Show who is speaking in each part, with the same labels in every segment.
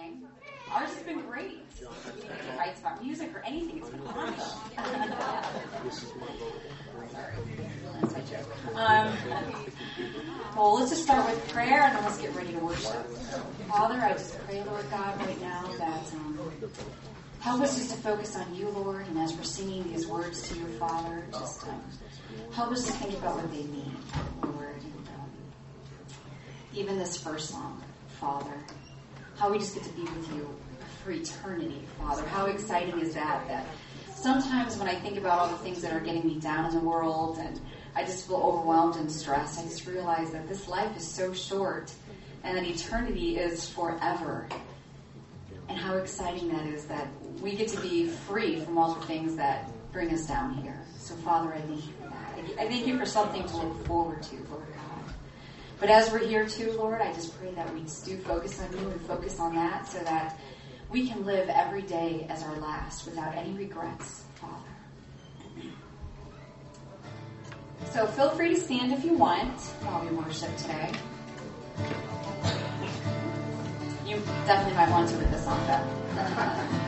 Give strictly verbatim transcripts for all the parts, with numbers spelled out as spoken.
Speaker 1: morning. Ours has been great. We didn't get fights about music or anything. It's been fun. um, well, let's just start with prayer and then let's get ready to worship. Father, I just pray, Lord God, right now that um, help us just to focus on you, Lord, and as we're singing these words to your Father, just um, help us to think about what they mean, Lord. And um, even this first song, Father, how we just get to be with you for eternity, Father. How exciting is that? That sometimes when I think about all the things that are getting me down in the world and I just feel overwhelmed and stressed, I just realize that this life is so short and that eternity is forever. And how exciting that is that we get to be free from all the things that bring us down here. So, Father, I thank you for that. I thank you for something to look forward to, Lord God. But as we're here too, Lord, I just pray that we just do focus on you and focus on that so that we can live every day as our last without any regrets, Father. So feel free to stand if you want while we worship today. You definitely might want to with this song, though.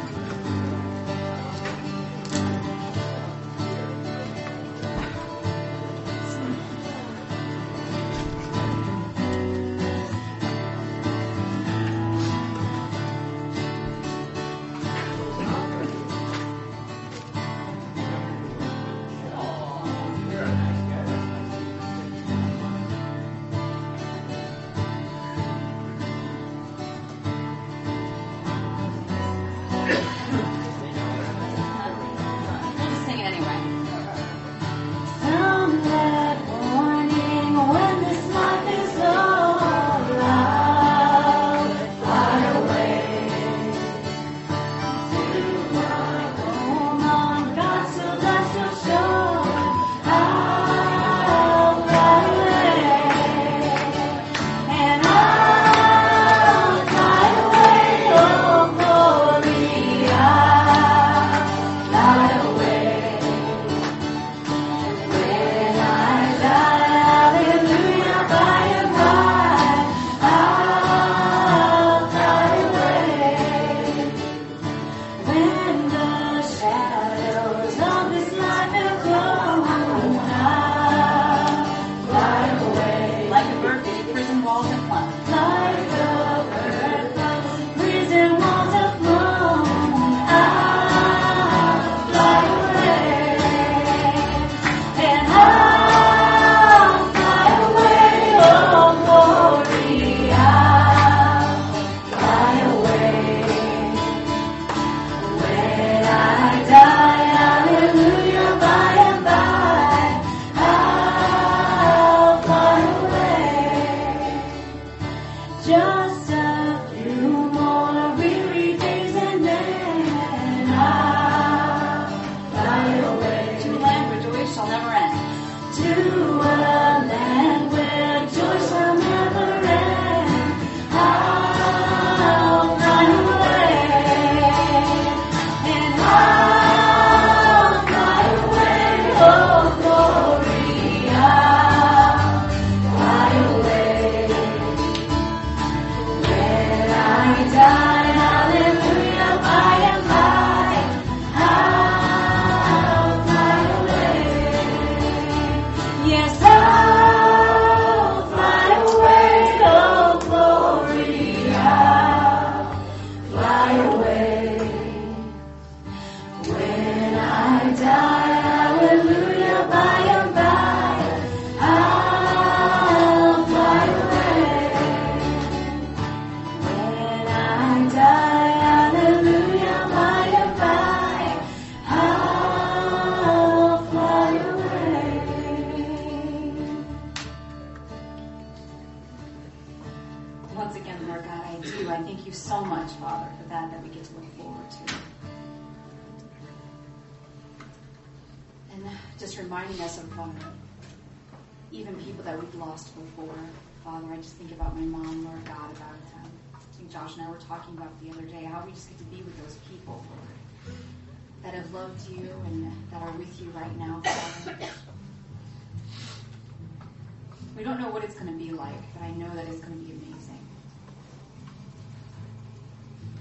Speaker 1: Josh and I were talking about the other day, how we just get to be with those people, Lord, that have loved you and that are with you right now, Father. We don't know what it's going to be like, but I know that it's going to be amazing.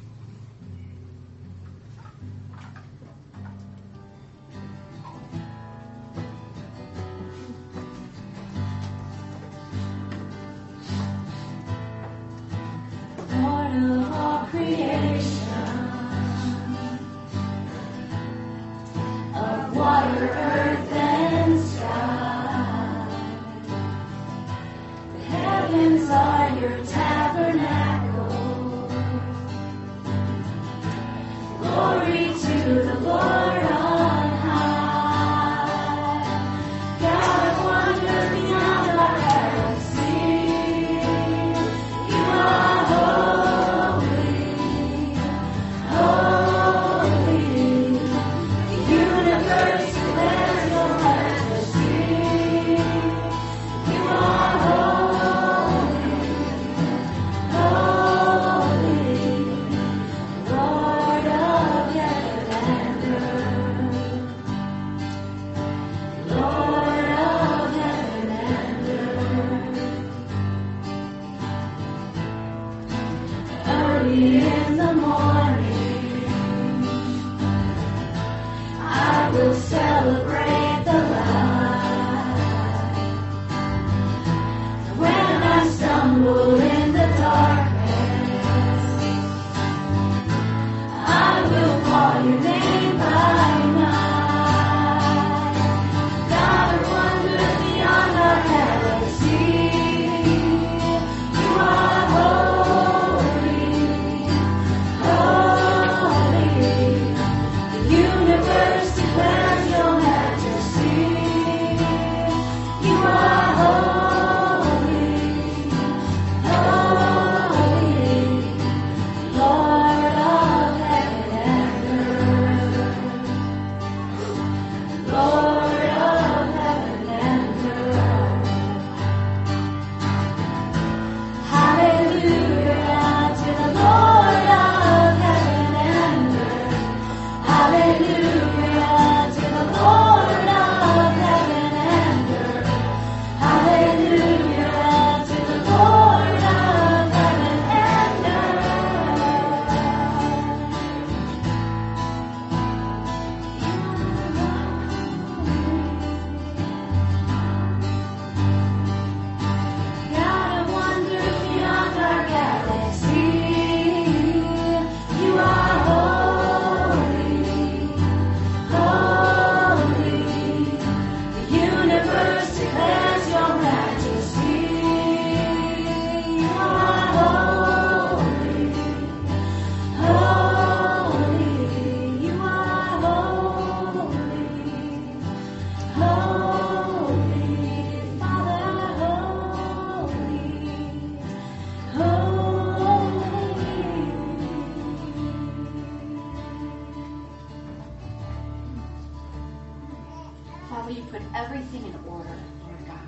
Speaker 1: everything in order, Lord God.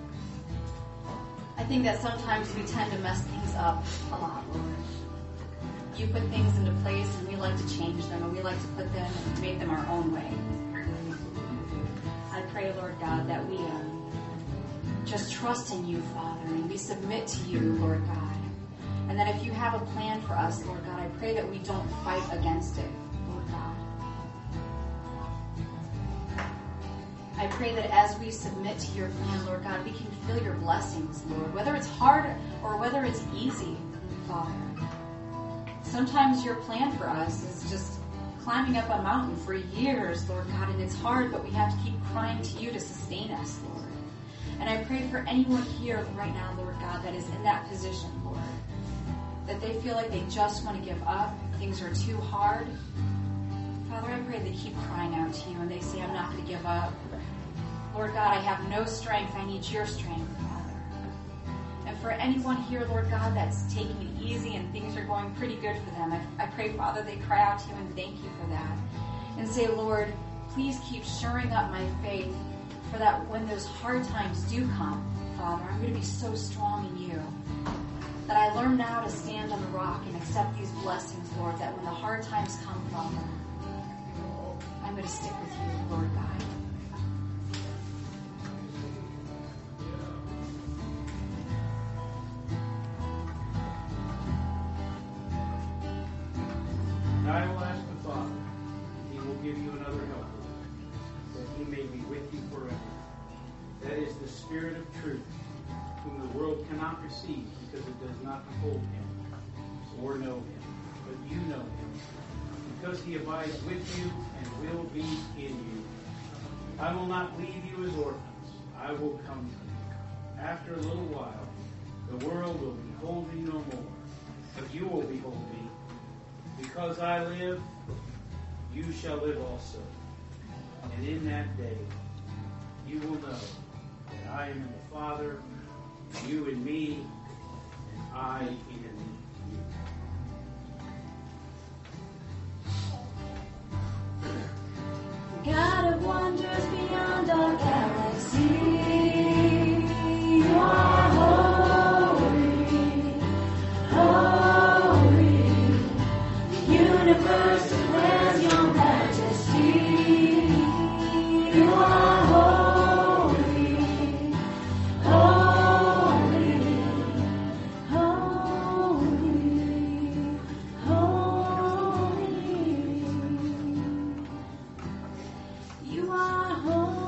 Speaker 1: I think that sometimes we tend to mess things up a lot, Lord. You put things into place and we like to change them and we like to put them and make them our own way. I pray, Lord God, that we um, just trust in you, Father, and we submit to you, Lord God. And that if you have a plan for us, Lord God, I pray that we don't fight against it, Lord God. I pray that as we submit to your plan, Lord God, we can feel your blessings, Lord, whether it's hard or whether it's easy, Father. Sometimes your plan for us is just climbing up a mountain for years, Lord God, and it's hard, but we have to keep crying to you to sustain us, Lord. And I pray for anyone here right now, Lord God, that is in that position, Lord, that they feel like they just want to give up, things are too hard. Father, I pray they keep crying out to you and they say, I'm not going to give up. Lord God, I have no strength. I need your strength, Father. And for anyone here, Lord God, that's taking it easy and things are going pretty good for them, I, I pray, Father, they cry out to you and thank you for that. And say, Lord, please keep shoring up my faith for that when those hard times do come, Father, I'm going to be so strong in you. That I learn now to stand on the rock and accept these blessings, Lord, that when the hard times come, Father, I'm going to stick with you, Lord God.
Speaker 2: And I will ask the Father, he will give you another helper, that he may be with you forever. That is the Spirit of truth, whom the world cannot receive because it does not behold him or know him. but you know him, because he abides with you and will be in you. I will not leave you as orphans. I will come to you. After a little while, the world will behold me no more, but you will behold me. Because I live, you shall live also. And in that day, you will know that I am in the Father, you in me, and I in you.
Speaker 3: God of wonders beyond our galaxy, you are holy, holy. The universe declares your majesty. You are holy, holy, holy, holy. You are holy.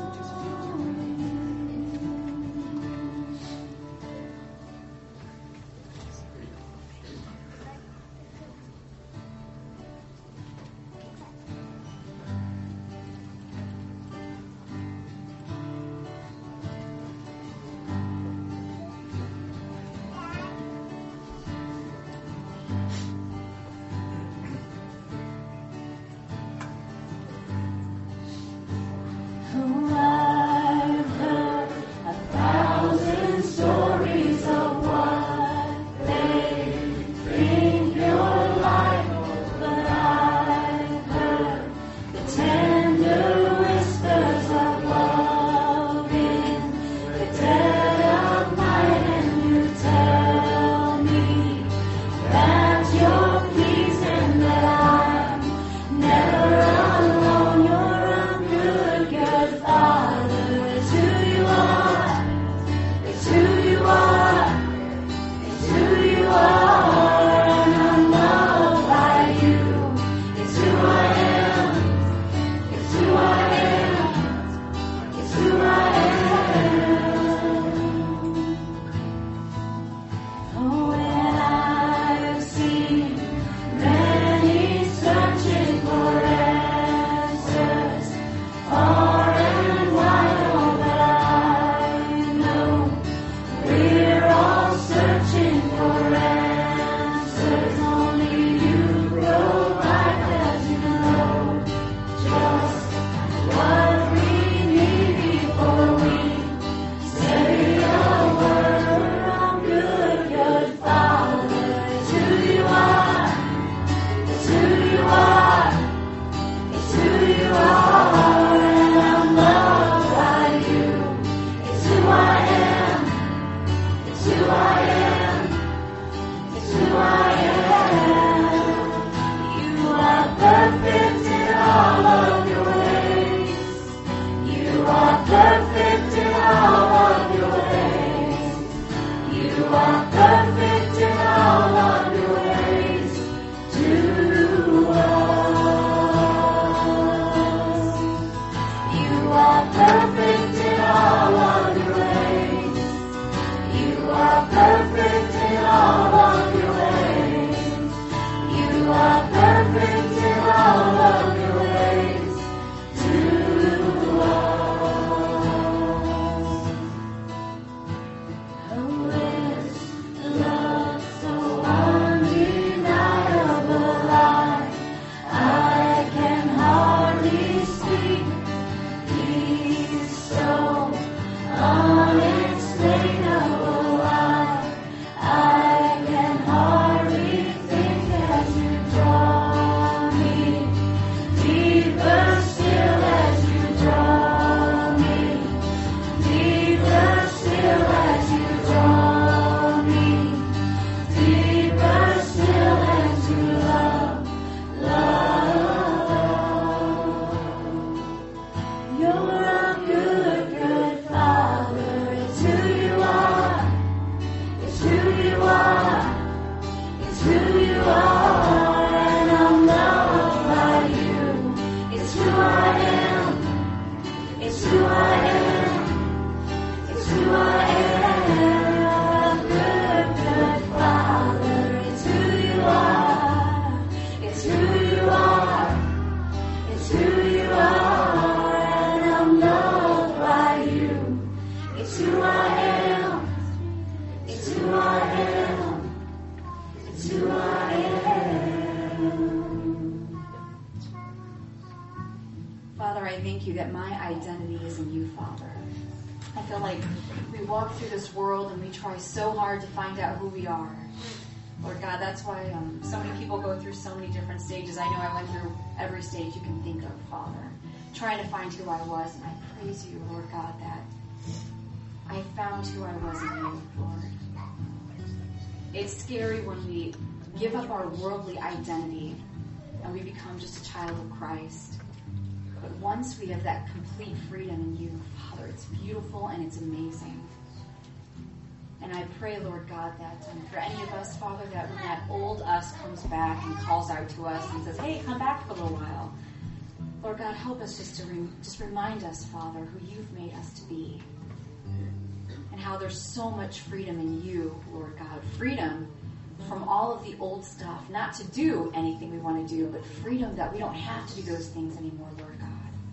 Speaker 1: thank you that my identity is in you, Father. I feel like we walk through this world and we try so hard to find out who we are. Lord God, that's why um, so many people go through so many different stages. I know I went through every stage you can think of, Father, trying to find who I was. And I praise you, Lord God, that I found who I was in you, Lord. It's scary when we give up our worldly identity and we become just a child of Christ. But once we have that complete freedom in you, Father, it's beautiful and it's amazing. And I pray, Lord God, that um, for any of us, Father, that when that old us comes back and calls out to us and says, hey, come back for a little while, Lord God, help us just to re- just remind us, Father, who you've made us to be. And how there's so much freedom in you, Lord God. Freedom from all of the old stuff, not to do anything we want to do, but freedom that we don't have to do those things anymore, Lord God.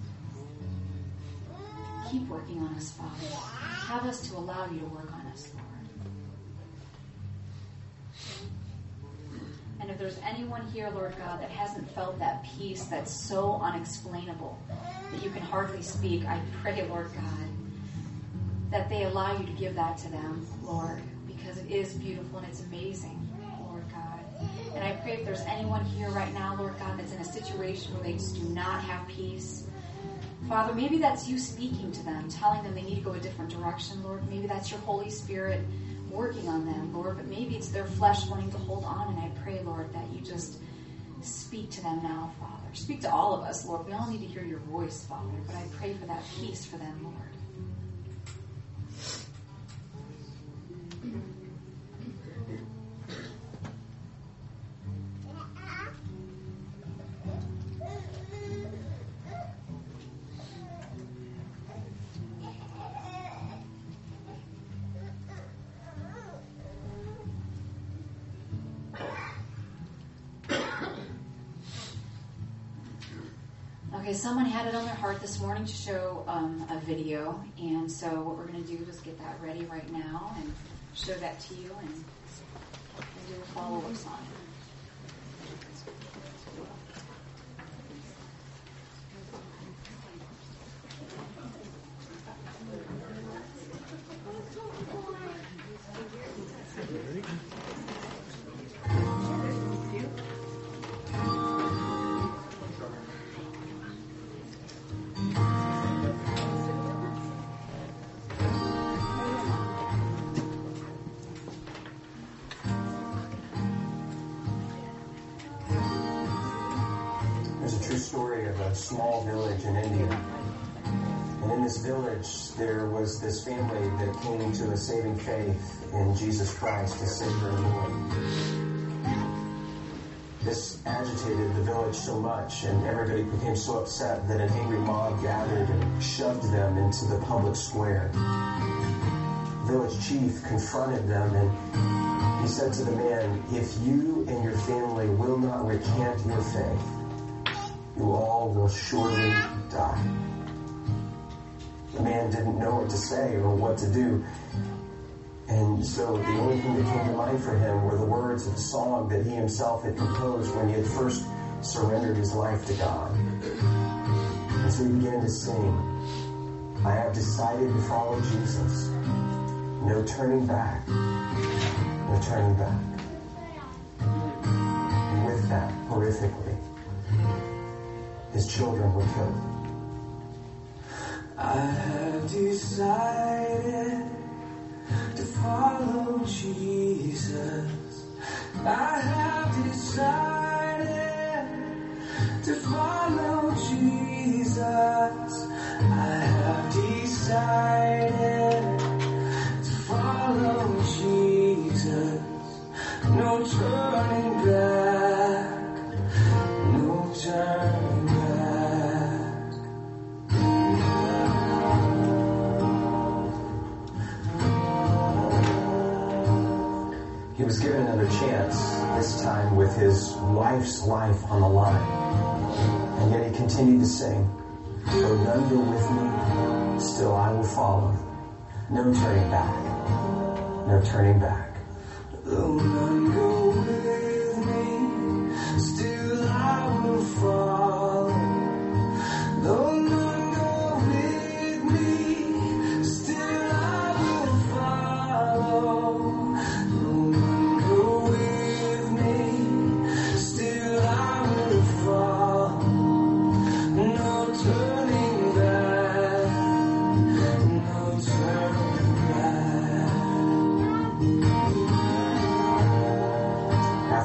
Speaker 1: Keep working on us, Father. Have us to allow you to work on us, Lord. And if there's anyone here, Lord God, that hasn't felt that peace that's so unexplainable that you can hardly speak, I pray, Lord God, that they allow you to give that to them, Lord, because it is beautiful and it's amazing, Lord God. And I pray if there's anyone here right now, Lord God, that's in a situation where they just do not have peace, Father, maybe that's you speaking to them, telling them they need to go a different direction, Lord. Maybe that's your Holy Spirit working on them, Lord, but maybe it's their flesh wanting to hold on, and I pray, Lord, that you just speak to them now, Father. Speak to all of us, Lord. We all need to hear your voice, Father, but I pray for that peace for them, Lord. Okay, someone had it on their heart this morning to show um, a video, and so what we're going to do is get that ready right now and show that to you, and, and do a follow-ups on it.
Speaker 4: Story of a small village in India. And in this village, there was this family that came to a saving faith in Jesus Christ as Savior and Lord. This agitated the village so much, and everybody became so upset that an angry mob gathered and shoved them into the public square. The village chief confronted them, and he said to the man, "If you and your family will not recant your faith, you all will surely die." The man didn't know what to say or what to do. And so the only thing that came to mind for him were the words of a song that he himself had composed when he had first surrendered his life to God. And so he began to sing, "I have decided to follow Jesus. No turning back, no turning back." And with that, horrifically, his children were killed.
Speaker 5: I have decided to follow Jesus. I have decided to follow Jesus. I have decided to follow Jesus. No turning back, no turning back.
Speaker 4: He was given another chance, this time with his wife's life on the line. And yet he continued to sing, "Though none go with me, still I will follow. No turning back, no turning back."
Speaker 5: Though none go with me, still I will follow. Though none go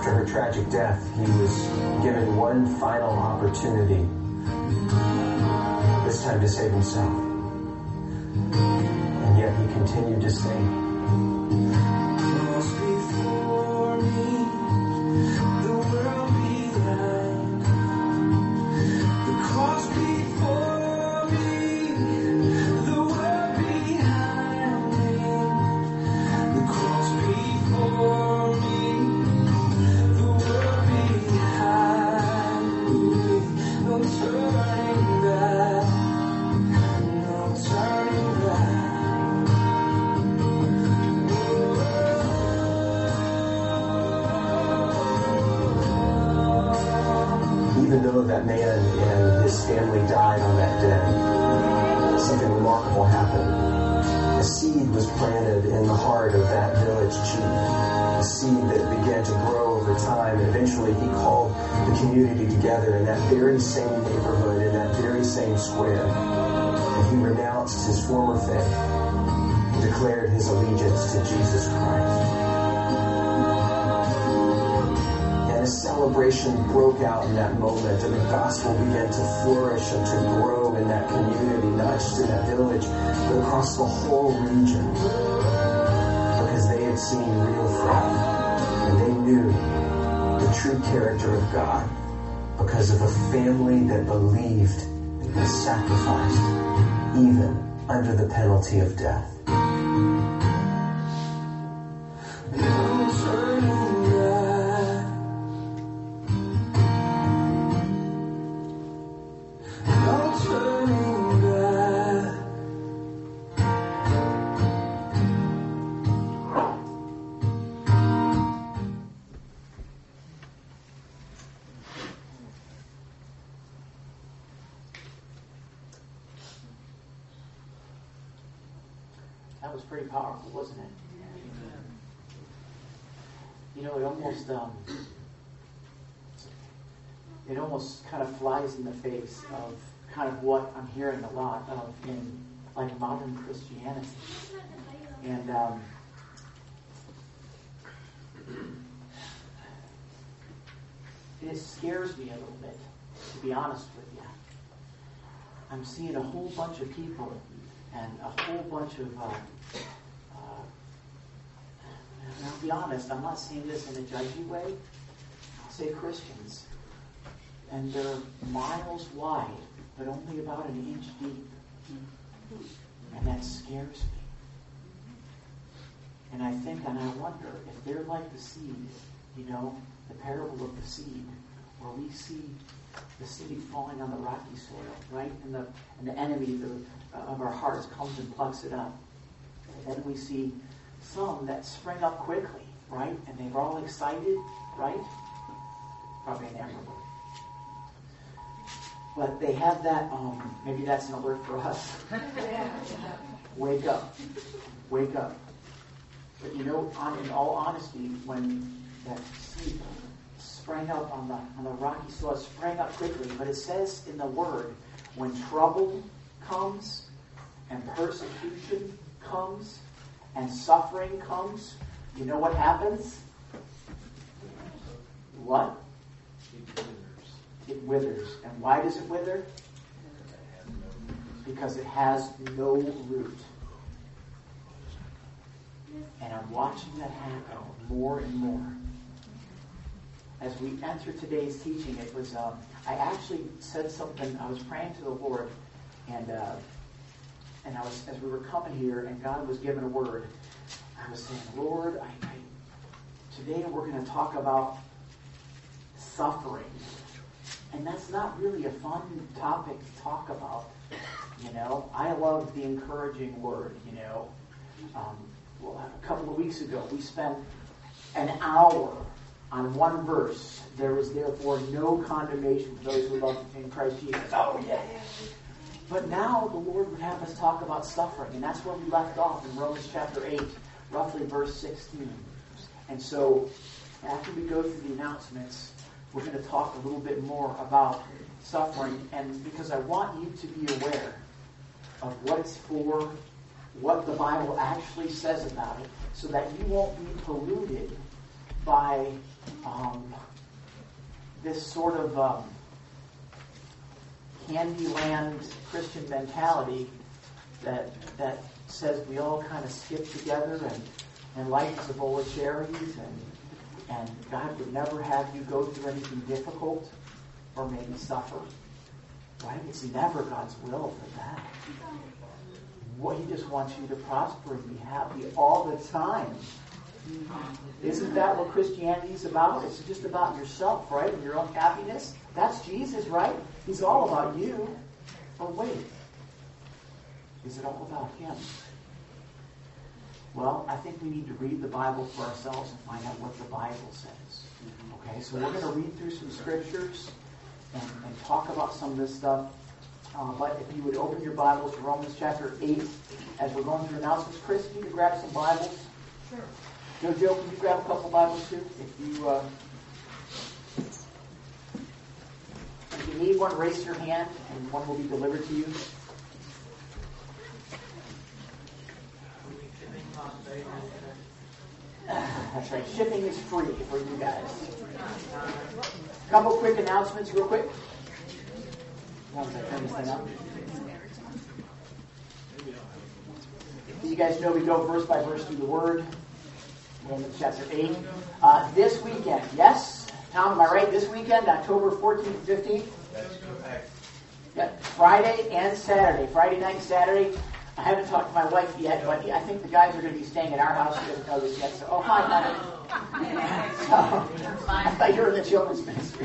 Speaker 4: After her tragic death, he was given one final opportunity, this time to save himself. And yet he continued to sing.
Speaker 5: Cross before me, the world behind. The cross before me, the world behind me. The cross before me, the world behind me. No turning back, no turning back.
Speaker 4: Even though that man and his family died on that day, something remarkable happened. A seed was planted in the heart of that village chief. A seed that began to grow over time, and eventually he called the community together in that very same neighborhood, in that very same square. And he renounced his former faith and declared his allegiance to Jesus Christ. And a celebration broke out in that moment, and the gospel began to flourish and to grow in that community, not just in that village, but across the whole region. Because they had seen real faith, and they knew the true character of God because of a family that believed and sacrificed, even under the penalty of death.
Speaker 5: No turning back. No turning back.
Speaker 6: That was pretty powerful, wasn't it? You know, it almost, um, it almost kind of flies in the face of kind of what I'm hearing a lot of in like modern Christianity. And um, it scares me a little bit, to be honest with you. I'm seeing a whole bunch of people and a whole bunch of, uh, uh, and I'll be honest, I'm not seeing this in a judgy way. I'll say Christians. And they're miles wide, but only about an inch deep. And that scares me. And I think, and I wonder, if they're like the seed, you know, the parable of the seed, where we see the seed falling on the rocky soil, right? And the and the enemy the, uh, of our hearts comes and plucks it up. And then we see some that spring up quickly, right? And they're all excited, right? Probably an amber. But they have that, um, maybe that's an alert for us. Wake up. Wake up. But you know, on, in all honesty, when that seed sprang up on the on the rocky soil, it sprang up quickly. But it says in the Word, when trouble comes, and persecution comes, and suffering comes, you know what happens? What? It withers. And why does it wither? Because it has no root. And I'm watching that happen more and more. As we enter today's teaching, it was, um, I actually said something, I was praying to the Lord, and uh, and I was, as we were coming here, and God was giving a word, I was saying, Lord, I, I today we're going to talk about suffering. And that's not really a fun topic to talk about, you know. I love the encouraging word, you know. Um, well, a couple of weeks ago, we spent an hour on one verse. There is therefore no condemnation for those who love in Christ Jesus. Oh, yeah. But now the Lord would have us talk about suffering, and that's where we left off in Romans chapter eight, roughly verse sixteen. And so, after we go through the announcements, we're going to talk a little bit more about suffering, and because I want you to be aware of what it's for, what the Bible actually says about it, so that you won't be polluted by um, this sort of um, Candyland Christian mentality that that says we all kind of skip together and, and life is a bowl of cherries and and God would never have you go through anything difficult or maybe suffer. Right? It's never God's will for that. What He just wants you to prosper and be happy all the time. Isn't that what Christianity is about? It's just about yourself, right? And your own happiness. That's Jesus, right? He's all about you. Or wait, is it all about Him? Well, I think we need to read the Bible for ourselves and find out what the Bible says. Okay, so we're going to read through some scriptures and, and talk about some of this stuff. Uh, but if you would open your Bibles to Romans chapter eight, as we're going through announcements. Chris, can you grab some Bibles?
Speaker 7: Sure.
Speaker 6: Jojo, can you grab a couple Bibles too? If you uh, if you need one, raise your hand and one will be delivered to you. That's right. Shipping is free for you guys. A couple quick announcements real quick. Once I turn this thing up. You guys know we go verse by verse through the Word. Romans chapter eight. Uh, this weekend, yes? Tom, am I right? This weekend, October fourteenth and fifteenth?
Speaker 2: That's correct.
Speaker 6: Yeah, Friday and Saturday. Friday night and Saturday. I haven't talked to my wife yet, but I think the guys are going to be staying at our house. She doesn't know this yet. So, oh, hi, honey. So, I thought you were in the children's ministry.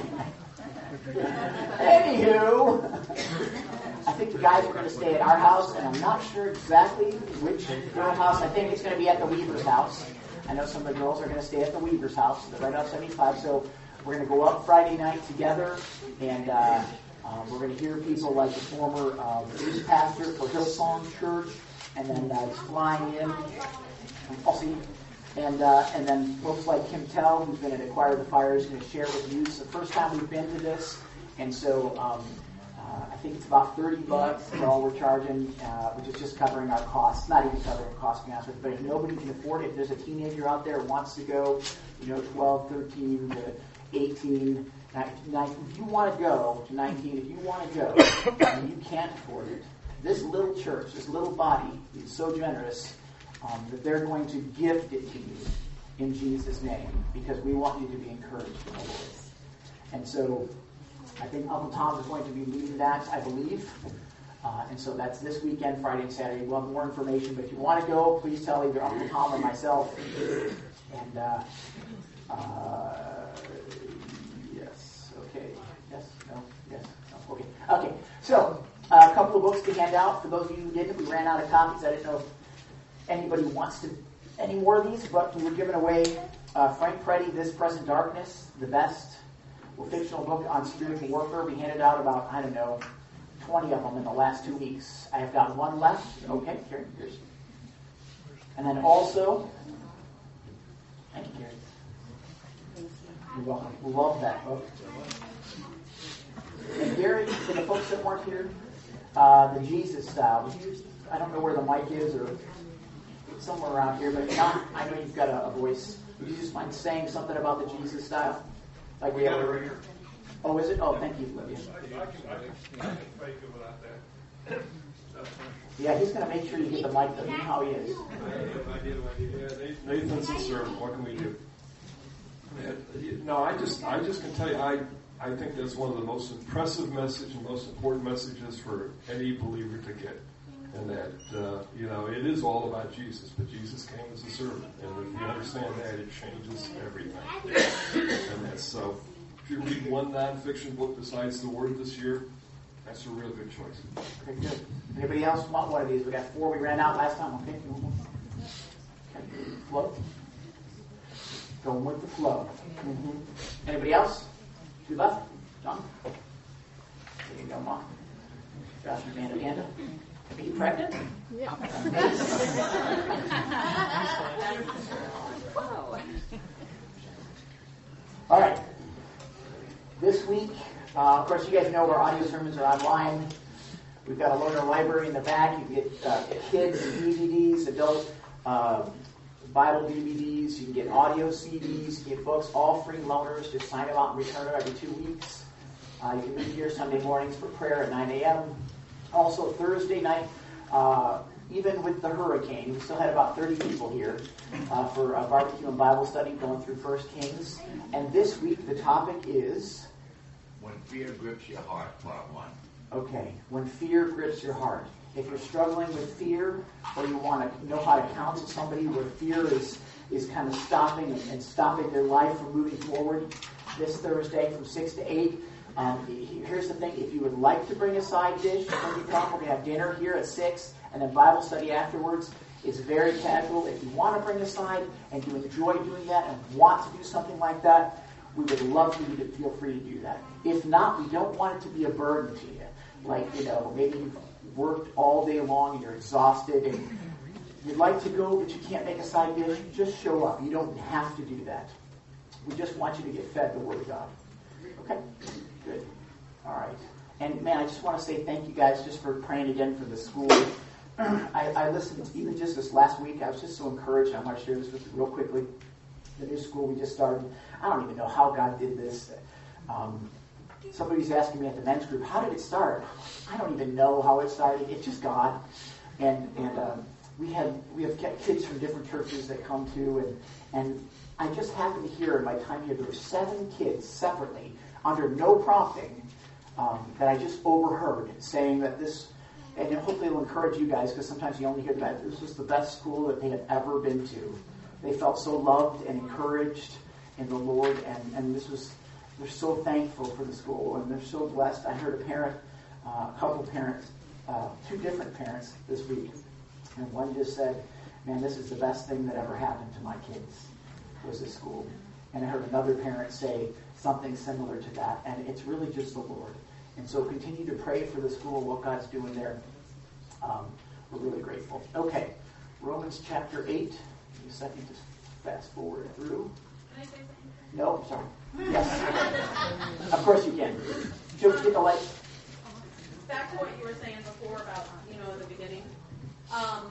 Speaker 6: Anywho, I think the guys are going to stay at our house, and I'm not sure exactly which girl house. I think it's going to be at the Weaver's house. I know some of the girls are going to stay at the Weaver's house. They're right off seventy-five. So we're going to go up Friday night together, and uh, uh, we're going to hear people like the former uh, youth pastor for Hillsong Church, and then uh, he's flying in. I'll see. And uh, and then folks like Kim Tell, who's been at Acquire the Fire, is going to share with you. It's the first time we've been to this, and so um, uh, I think it's about thirty bucks is all we're charging, uh, which is just covering our costs. Not even covering costs, to be honest with you, but if nobody can afford it, if there's a teenager out there who wants to go, you know, twelve, thirteen to eighteen, if you want to go to nineteen, if you want to go, and you can't afford it, this little church, this little body is so generous Um, that they're going to gift it to you in Jesus' name, because we want you to be encouraged in the Lord. And so I think Uncle Tom is going to be leading that, I believe. Uh, and so that's this weekend, Friday and Saturday. We'll have more information, but if you want to go, please tell either Uncle Tom or myself. And uh, uh, yes, okay, yes, no, yes, no, okay. Okay, so uh, a couple of books to hand out. For those of you who didn't, we ran out of copies. I didn't know if anybody wants to any more of these, but we were giving away uh, Frank Preddy, This Present Darkness, the best well, fictional book on spiritual warfare. We handed out about, I don't know, twenty of them in the last two weeks. I have got one left. Okay, here, here's. And then also, thank you, Gary. You're welcome. We love that book. And Gary, for the folks that weren't here, uh, the Jesus Style. I don't know where the mic is or somewhere around here, but John, I know you've got a, a voice. Would you just mind saying something about the Jesus Style? Like we have right here. Oh, is it? Oh, thank you, Olivia. Yeah, he's going to make sure you get the mic, though. You know how he is.
Speaker 7: Nathan's a servant. What can we do? No, I just, I just can tell you, I, I think that's one of the most impressive messages and most important messages for any believer to get. And that, uh, you know, it is all about Jesus, but Jesus came as a servant. And if you understand that, it changes everything. And that's so. If you read one nonfiction book besides the Word this year, that's a real good choice.
Speaker 6: Okay, good. Anybody else want one of these? We got four we ran out last time. Okay, okay. Flow. Going with the flow. Mm-hmm. Anybody else? Two left? John? There you go, Mom. Josh and Amanda. Amanda? Are you pregnant? Yeah. All right. This week, uh, of course, you guys know our audio sermons are online. We've got a learner library in the back. You can get uh, kids, D V Ds, adult uh, Bible D V Ds. You can get audio C Ds. You can get books, all free loaners. Just sign them out and return them every two weeks. Uh, you can meet here Sunday mornings for prayer at nine a.m. Also Thursday night, uh, even with the hurricane, we still had about thirty people here uh, for a barbecue and Bible study going through First Kings. And this week the topic is...
Speaker 8: When fear grips your heart, part one.
Speaker 6: Okay, when fear grips your heart. If you're struggling with fear, or you want to know how to counsel somebody where fear is, is kind of stopping and, and stopping their life from moving forward, this Thursday from six to eight, um, here's the thing. If you would like to bring a side dish when you come, we're going to have dinner here at six, and then Bible study afterwards. It's very casual. If you want to bring a side and you enjoy doing that and want to do something like that, we would love for you to feel free to do that. If not, we don't want it to be a burden to you. Like, you know, maybe you've worked all day long and you're exhausted and you'd like to go but you can't make a side dish. Just show up. You don't have to do that. We just want you to get fed the Word of God. Okay? Good. All right. And, man, I just want to say thank you guys just for praying again for the school. I, I listened, even just this last week, I was just so encouraged. I want to share this with you real quickly. The new school we just started. I don't even know how God did this. Um, somebody's asking me at the men's group, how did it start? I don't even know how it started. It's just God. And and um, we had we have kids from different churches that come to, and and I just happened to hear in my time here there were seven kids separately under no prompting um, that I just overheard saying that this, and hopefully it'll encourage you guys because sometimes you only hear that this was the best school that they had ever been to. They felt so loved and encouraged in the Lord, and, and this was, they're so thankful for the school, and they're so blessed. I heard a parent, uh, a couple parents, uh, two different parents this week, and one just said, man, this is the best thing that ever happened to my kids, was this school. And I heard another parent say something similar to that, and it's really just the Lord. And so continue to pray for the school, what God's doing there. Um, we're really grateful. Okay, Romans chapter eight. Give me a second to fast forward through.
Speaker 9: Can I say something?
Speaker 6: No, sorry. Yes. Of course you can. Just get the light.
Speaker 9: Back to what you were saying before about, you know, in the beginning. Um,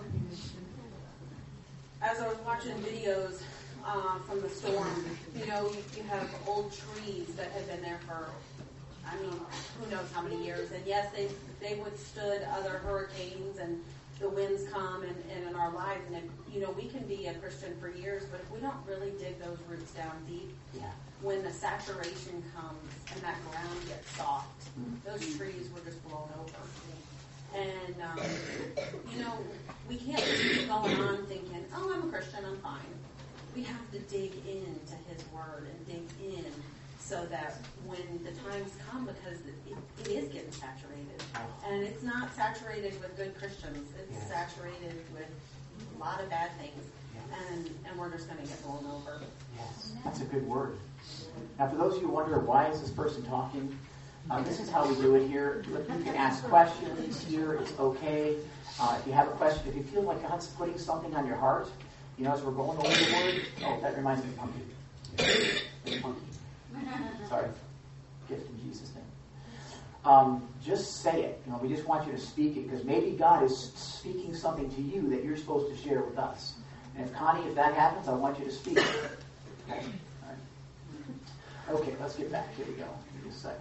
Speaker 9: as I was watching videos uh, from the storm, you know, you, you have old trees that have been there for, I mean, who knows how many years. And yes, they they withstood other hurricanes and the winds come and, and in our lives. And, if, you know, we can be a Christian for years, but if we don't really dig those roots down deep,
Speaker 6: Yeah.
Speaker 9: when the saturation comes and that ground gets soft, those trees were just blown over. And, um, you know, we can't keep going on thinking, oh, I'm a Christian, I'm fine. We have to dig into His Word and dig in so that when the times come, because it, it is getting saturated. And it's not saturated with good Christians. It's
Speaker 6: Yes.
Speaker 9: saturated with a lot of bad things.
Speaker 6: Yes.
Speaker 9: And, and we're just going to get blown over.
Speaker 6: Yes, that's a good word. Now, for those of you who wonder why is this person talking, uh, this is how we do it here. Look, you can ask questions here. It's okay. Uh, if you have a question, if you feel like God's putting something on your heart, you know, as we're going over the word. Oh, that reminds me of Punky. There's Punky. Sorry. Gift in Jesus' name. Um, just say it. You know, we just want you to speak it because maybe God is speaking something to you that you're supposed to share with us. And if Connie, if that happens, I want you to speak it. Okay. All right. Okay, let's get back. Here we go. Give me a sec.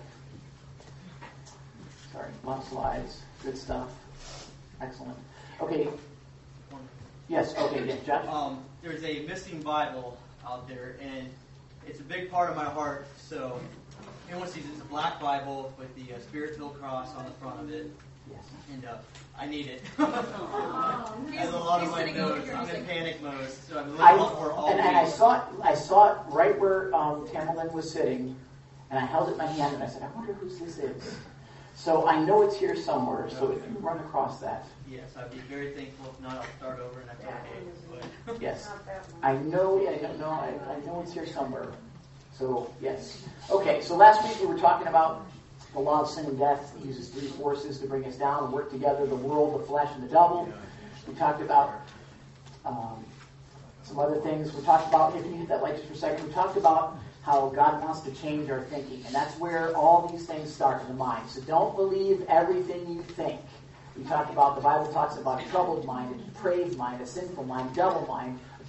Speaker 6: Sorry, a lot of slides. Good stuff. Excellent. Okay. Yes, okay, yes, Josh?
Speaker 10: Um, there's a missing Bible out there, and it's a big part of my heart. So, anyone sees it's a black Bible with the uh, Spirit-filled cross on the front of it.
Speaker 6: Yes.
Speaker 10: And uh, I need it.
Speaker 9: Oh,
Speaker 10: As a lot of my notes, I'm in panic mode, so I'm
Speaker 6: I,
Speaker 10: looking for all
Speaker 6: and, and I
Speaker 10: these.
Speaker 6: saw it. I saw it right where um, Tamerlyn was sitting, and I held it in my hand, and I said, "I wonder whose this is." So I know it's here somewhere. So if you run across that,
Speaker 10: Yes, I'd be very thankful. If not, I'll start over, and that's okay. But
Speaker 6: yes, I know. Yeah, I don't know. I, I know it's here somewhere. So yes. Okay. So last week we were talking about the law of sin and death. It uses three forces to bring us down and work together: the world, the flesh, and the devil. We talked about um, some other things. We talked about, if you hit that like just for a second, we talked about how God wants to change our thinking. And that's where all these things start in the mind. So don't believe everything you think. We talked about, the Bible talks about a troubled mind, a depraved mind, a sinful mind, double mind, a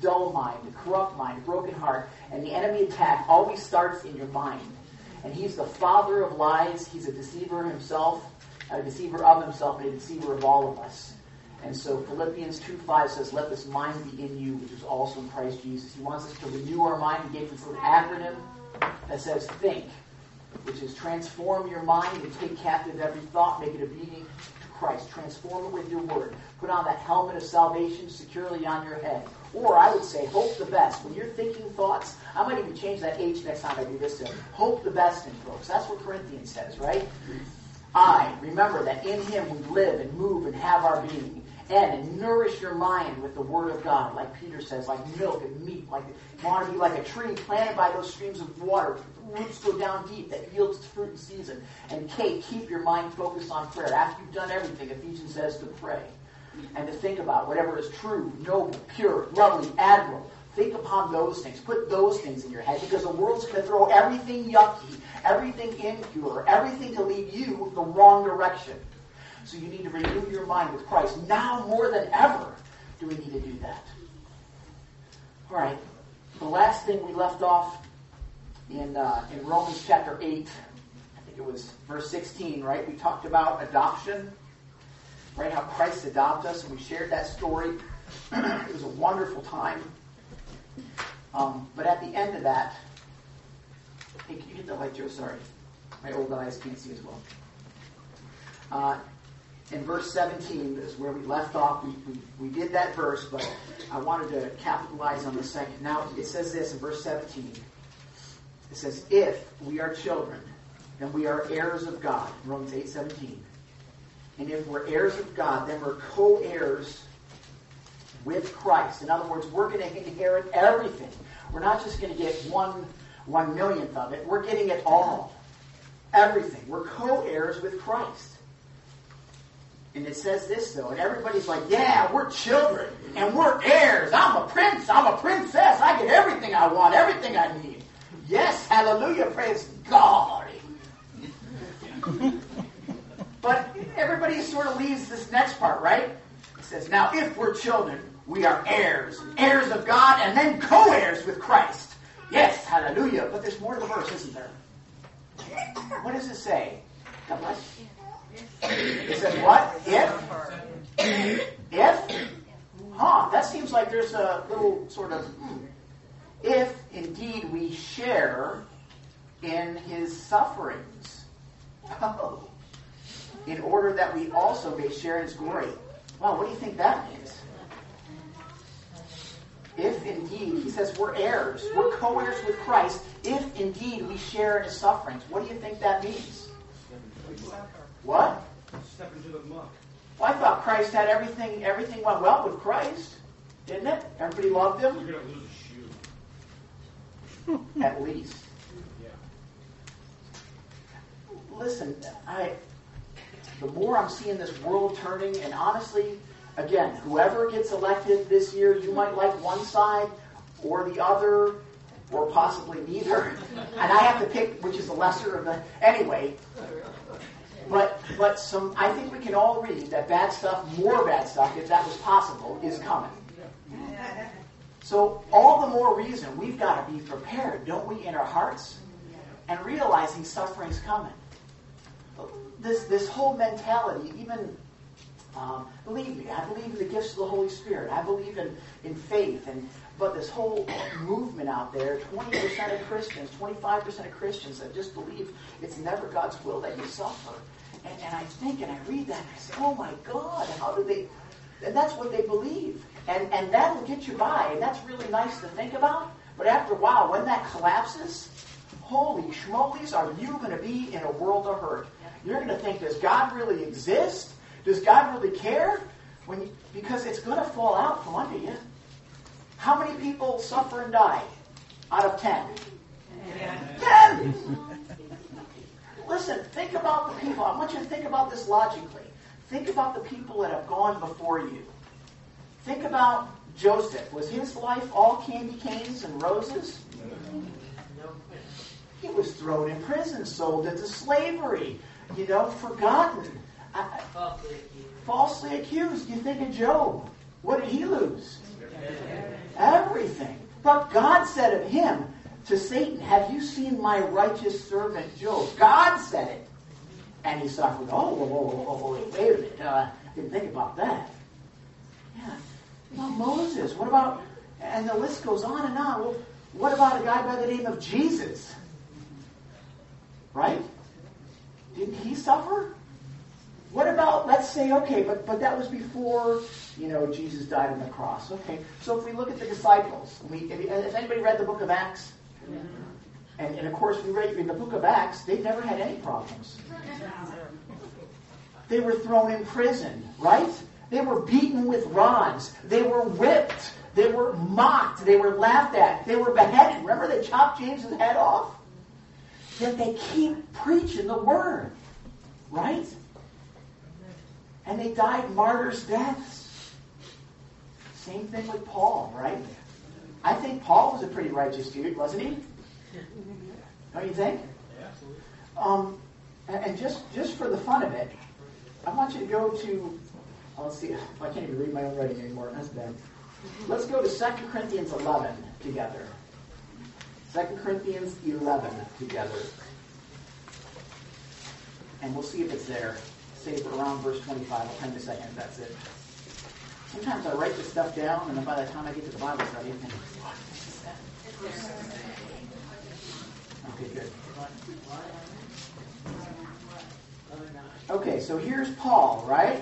Speaker 6: dull mind, a corrupt mind, a broken heart, and the enemy attack always starts in your mind. And he's the father of lies. He's a deceiver himself, a deceiver of himself, and a deceiver of all of us. And so Philippians two five says, let this mind be in you, which is also in Christ Jesus. He wants us to renew our mind. He gave us an acronym that says think, which is transform your mind and take captive every thought, make it obedient to Christ. Transform it with your word. Put on that helmet of salvation securely on your head. Or I would say, hope the best. When you're thinking thoughts, I might even change that H next time I do this. To hope the best in folks. That's what Corinthians says, right? I, remember that in him we live and move and have our being. And, and nourish your mind with the Word of God, like Peter says, like milk and meat. Like you want to be like a tree planted by those streams of water. Roots go down deep that yields its fruit in season. And Kate, keep your mind focused on prayer. After you've done everything, Ephesians says to pray. And to think about whatever is true, noble, pure, lovely, admirable. Think upon those things. Put those things in your head, because the world's going to throw everything yucky, everything impure, everything to lead you the wrong direction. So you need to renew your mind with Christ. Now more than ever do we need to do that. All right. The last thing we left off in uh, in Romans chapter eight, I think it was verse sixteen, right? We talked about adoption, right? How Christ adopted us, and we shared that story. It was a wonderful time. Um, but at the end of that, hey, can you hit the light, Joe? Sorry. My old eyes can't see as well. Uh, in verse seventeen is where we left off. We, we, we did that verse, but I wanted to capitalize on the second. Now, it says this in verse seventeen. It says, if we are children, then we are heirs of God. Romans eight seventeen. And if we're heirs of God, then we're co-heirs with Christ. In other words, we're going to inherit everything. We're not just going to get one one millionth of it. We're getting it all. Everything. We're co-heirs with Christ. And it says this, though, and everybody's like, yeah, we're children, and we're heirs. I'm a prince. I'm a princess. I get everything I want, everything I need. Yes, hallelujah, praise God. But everybody sort of leaves this next part, right? It says, now if we're children, we are heirs, heirs of God, and then co-heirs with Christ. Yes, hallelujah. But there's more to the verse, isn't there? What does it say? God bless you. It says what? If? If? Huh, that seems like there's a little sort of, hmm. If indeed we share in his sufferings. Oh. In order that we also may share in his glory. Wow, what do you think that means? If indeed, he says we're heirs, we're co-heirs with Christ, if indeed we share in his sufferings. What do you think that means? What?
Speaker 2: Step into the muck.
Speaker 6: Well, I thought Christ had everything, everything went well with Christ, didn't it? Everybody loved him?
Speaker 2: You're going to lose a shoe.
Speaker 6: At least.
Speaker 2: Yeah.
Speaker 6: Listen, I, the more I'm seeing this world turning, and honestly, again, whoever gets elected this year, you might like one side or the other, or possibly neither. And I have to pick which is the lesser of the... Anyway, but but some. I think we can all read that bad stuff, more bad stuff, if that was possible, is coming. So all the more reason we've got to be prepared, don't we, in our hearts? And realizing suffering's coming. This this whole mentality, even... Um, believe me, I believe in the gifts of the Holy Spirit. I believe in, in faith. And but this whole movement out there, twenty percent of Christians, twenty-five percent of Christians that just believe it's never God's will that you suffer. And, and I think and I read that and I say, oh my God, how do they... And that's what they believe. And, and that will get you by. And that's really nice to think about. But after a while, when that collapses, holy schmolies, are you going to be in a world of hurt? You're going to think, does God really exist? Does God really care? When you, because it's going to fall out from under you. How many people suffer and die out of ten? Ten! Listen, think about the people. I want you to think about this logically. Think about the people that have gone before you. Think about Joseph. Was his life all candy canes and roses? He was thrown in prison, sold into slavery, you know, forgotten. I, falsely accused. Falsely accused. You think of Job. What did he lose? Everything. But God said of him to Satan, have you seen my righteous servant Job? God said it. And he suffered. Oh, whoa, whoa, whoa, whoa, wait, wait a minute. Uh, didn't think about that. Yeah. What about Moses? What about, and the list goes on and on. Well, what about a guy by the name of Jesus? Right? Didn't he suffer? What about, let's say, okay, but, but that was before, you know, Jesus died on the cross. Okay, so if we look at the disciples, we, if, has anybody read the book of Acts? Yeah. And, and of course, we read in the book of Acts, they never had any problems. They were thrown in prison, right? They were beaten with rods. They were whipped. They were mocked. They were laughed at. They were beheaded. Remember they chopped James' head off? Yet they keep preaching the word, right? And they died martyrs' deaths. Same thing with Paul, right? I think Paul was a pretty righteous dude, wasn't he? Don't you think?
Speaker 2: Yeah, absolutely.
Speaker 6: Um, and, and just, just for the fun of it, I want you to go to, oh, let's see, I can't even read my own writing anymore. That's bad. Let's go to Second Corinthians eleven together. Second Corinthians eleven together. And we'll see if it's there. Say for around verse twenty-five. I'll tell you in a second if that's it. Sometimes I write this stuff down, and then by the time I get to the Bible study, I think, what is that? Okay, good. Okay, so here's Paul, right?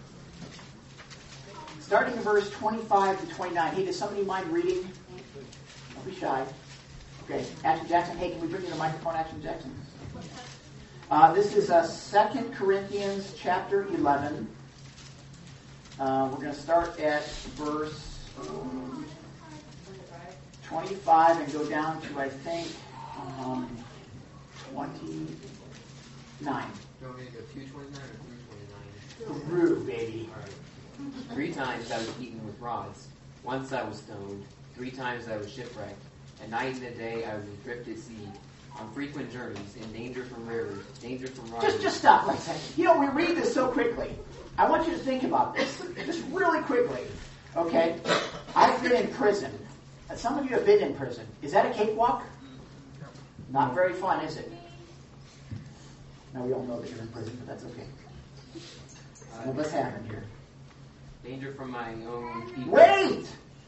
Speaker 6: Starting in verse twenty-five to twenty-nine. Hey, does somebody mind reading? Don't be shy. Okay, Action Jackson. Hey, can we bring you the microphone, Action Jackson? Uh, this is uh, Second Corinthians chapter eleven. Uh, we're going to start at verse um, twenty-five and go down to, I think, um, twenty-nine.
Speaker 11: Do you want me to go two twenty-nine or three twenty-nine?
Speaker 6: Through, baby.
Speaker 11: All right. Three times I was beaten with rods. Once I was stoned. Three times I was shipwrecked. At night and a day I was adrift at sea. On frequent journeys, in danger from rivers, danger from robbers.
Speaker 6: Just, just stop right a second. You know, we read this so quickly. I want you to think about this, just really quickly. Okay? I've been in prison. Some of you have been in prison. Is that a cakewalk? Not very fun, is it? Now we all know that you're in prison, but that's okay. Uh, what's happened here?
Speaker 11: Danger from my own people.
Speaker 6: Wait!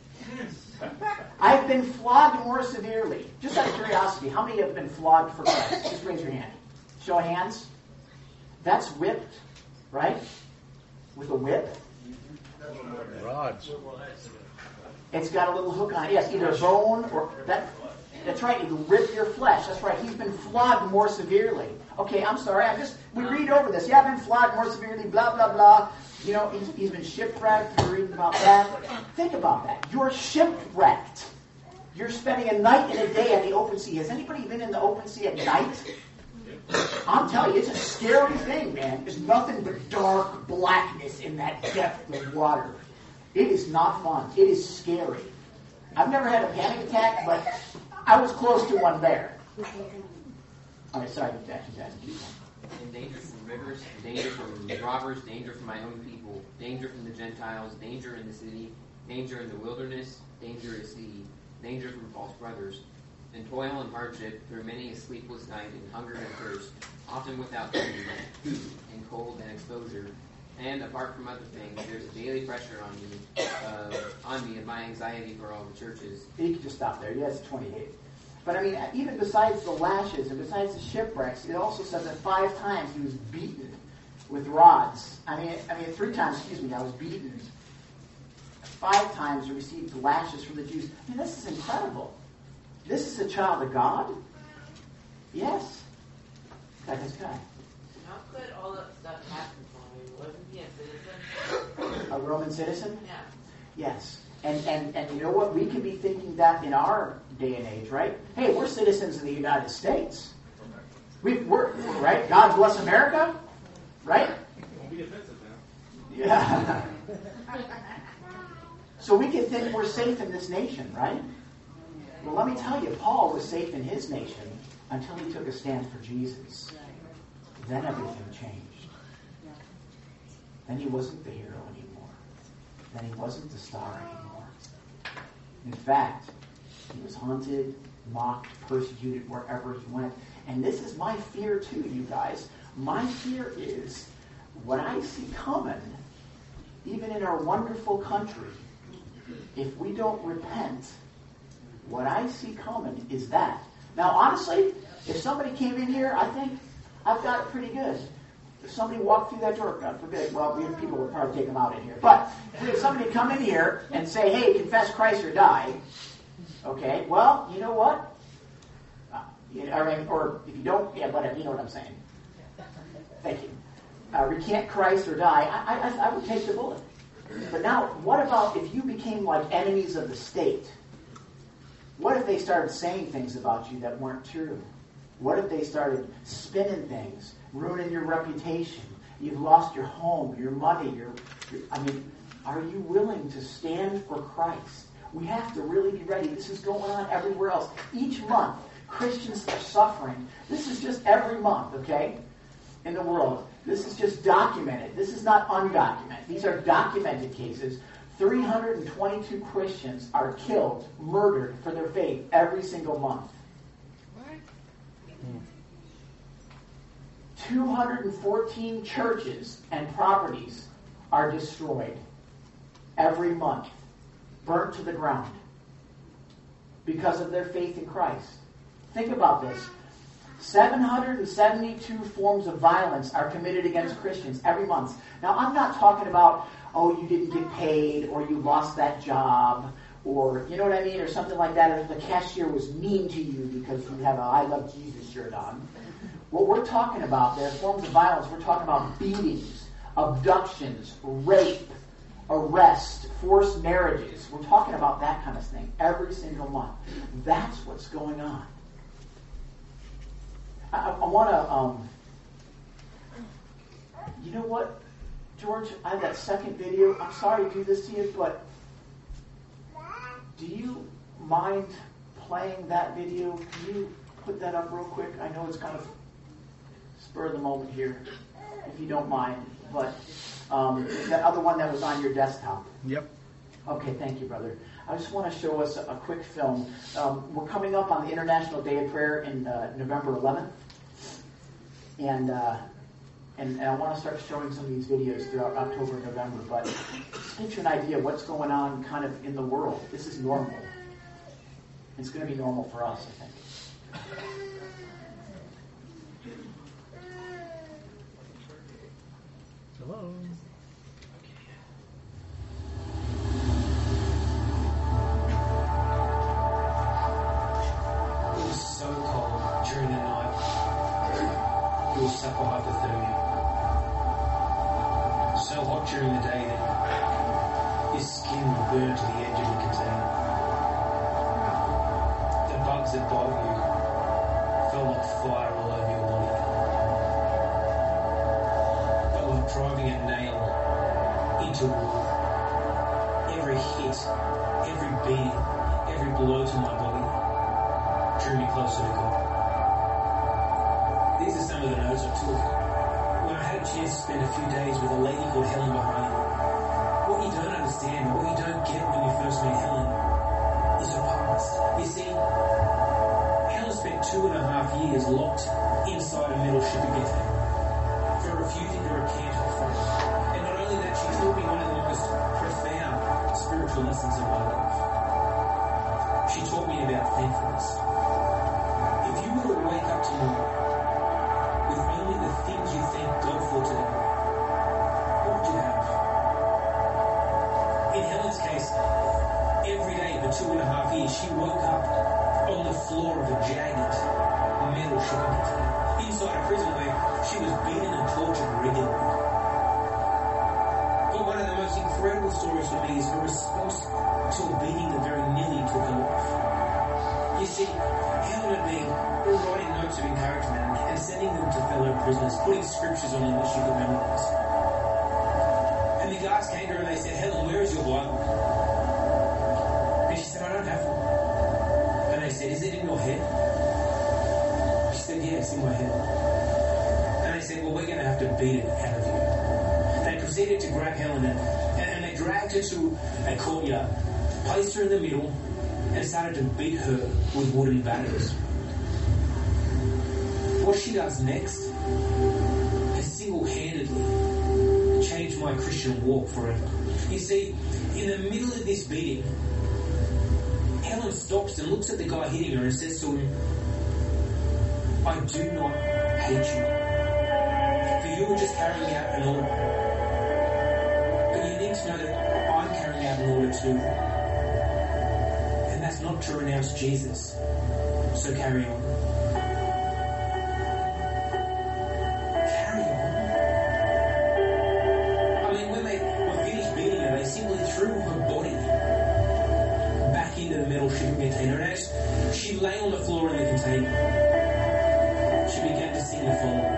Speaker 6: I've been flogged more severely. Just out of curiosity, how many have been flogged for Christ? Just raise your hand. Show of hands. That's whipped, right? With a whip.
Speaker 12: Rods.
Speaker 6: It's got a little hook on it. Yes, either bone or that. That's right. It'll rip your flesh. That's right. He's been flogged more severely. Okay, I'm sorry. I'm just we read over this. Yeah, I've been flogged more severely. Blah blah blah. You know, he's, he's been shipwrecked. We're reading about that. Think about that. You're shipwrecked. You're spending a night and a day at the open sea. Has anybody been in the open sea at night? I'm telling you, it's a scary thing, man. There's nothing but dark blackness in that depth of water. It is not fun. It is scary. I've never had a panic attack, but I was close to one there. All right, sorry, Jackson, Jackson, keep going.
Speaker 11: In danger from rivers, danger from robbers, danger from my own people, danger from the Gentiles, danger in the city, danger in the wilderness, danger at sea, danger from false brothers, in toil and hardship, through many a sleepless night, in hunger and thirst, often without food, in cold and exposure. And apart from other things, there's a daily pressure on me, uh, on me of my anxiety for all the churches.
Speaker 6: You can just stop there. Yes, twenty-eight. But I mean, even besides the lashes and besides the shipwrecks, it also says that five times he was beaten with rods. I mean, I mean, three times, excuse me, I was beaten. Five times he received lashes from the Jews. I mean, this is incredible. This is a child of God? Yes. That is God.
Speaker 3: How could all that stuff happen for me? Wasn't he a citizen?
Speaker 6: A Roman citizen?
Speaker 3: Yeah.
Speaker 6: Yes. And, and and you know what? We could be thinking that in our day and age, right? Hey, we're citizens of the United States. We, we're, right? God bless America, right?
Speaker 2: Won't be offensive now.
Speaker 6: Yeah. So we can think we're safe in this nation, right? Well, let me tell you, Paul was safe in his nation until he took a stand for Jesus. Then everything changed. Then he wasn't the hero anymore. Then he wasn't the star anymore. In fact, he was hunted, mocked, persecuted wherever he went. And this is my fear too, you guys. My fear is what I see coming, even in our wonderful country, if we don't repent, what I see coming is that. Now, honestly, if somebody came in here, I think I've got it pretty good. If somebody walked through that door, God forbid, well, we, people would probably take them out in here. But if somebody come in here and say, hey, confess Christ or die, okay, well, you know what? Uh, you know, or, or if you don't, yeah, whatever, you know what I'm saying. Thank you. Uh, recant Christ or die, I, I, I would take the bullet. But now, what about if you became like enemies of the state? What if they started saying things about you that weren't true? What if they started spinning things, ruining your reputation? You've lost your home, your money, your, your I mean, are you willing to stand for Christ? We have to really be ready. This is going on everywhere else. Each month, Christians are suffering. This is just every month, okay, in the world. This is just documented. This is not undocumented. These are documented cases. three hundred twenty-two Christians are killed, murdered for their faith every single month. two hundred fourteen churches and properties are destroyed every month, burnt to the ground because of their faith in Christ. Think about this. seven hundred seventy-two forms of violence are committed against Christians every month. Now, I'm not talking about, oh, you didn't get paid, or you lost that job, or, you know what I mean, or something like that, or the cashier was mean to you because you have a I Love Jesus shirt on. What we're talking about there, forms of violence, we're talking about beatings, abductions, rape, arrest, forced marriages. We're talking about that kind of thing every single month. That's what's going on. I, I want to, um, you know what, George, I have that second video. I'm sorry to do this to you, but do you mind playing that video? Can you put that up real quick? I know it's kind of spur of the moment here, if you don't mind, but um, that other one that was on your desktop.
Speaker 12: Yep.
Speaker 6: Okay, thank you, brother. I just want to show us a, a quick film. Um, we're coming up on the International Day of Prayer in uh, November eleventh, and, uh, and and I want to start showing some of these videos throughout October and November, but just get you an idea of what's going on kind of in the world. This is normal. It's going to be normal for us, I think.
Speaker 12: Hello.
Speaker 13: It was so cold during the night. You will suffer hypothermia. So hot during the day that your skin will burn to the edge of the container. The bugs that bite you felt like fire all over your body. Driving a nail into wood. Every hit, every beating, every blow to my body drew me closer to God. These are some of the notes I took when I had a chance to spend a few days with a lady called Helen behind. What you don't understand, or what you don't get when you first meet Helen, is her past. You see, Helen spent two and a half years locked inside a metal shipping container for refusing to recant her faith. And not only that, she taught me one of the most profound spiritual lessons of my life. She taught me about thankfulness. If you were to wake up tomorrow with only the things you thank God for today, what would you have? In Helen's case, every day for two and a half years, she woke up on the floor of a jagged metal shipping container inside a prison where she was beaten and tortured regularly. But one of the most incredible stories for me is her response to a beating that very nearly took her life. You see, Helen and me were writing notes of encouragement and sending them to fellow prisoners, putting scriptures on them that she could memorize. And the guards came to her and they said, Helen, where is your Bible? And she said, I don't have one. And they said, is it in your head? She said, yeah, it's in my head. And they said, well, we're going to have to beat it out of you. They proceeded to grab Helen and, and they dragged her to a courtyard, placed her in the middle, and started to beat her with wooden batters. What she does next has single-handedly changed my Christian walk forever. You see, in the middle of this beating, Helen stops and looks at the guy hitting her and says to him, I do not hate you, for you were just carrying out an order. But you need to know that I'm carrying out an order too. And that's not to renounce Jesus. So carry on. Carry on. I mean, when they were finished beating her, they simply threw her body back into the metal shipping container. And as she lay on the floor in the container, she began to sing the following.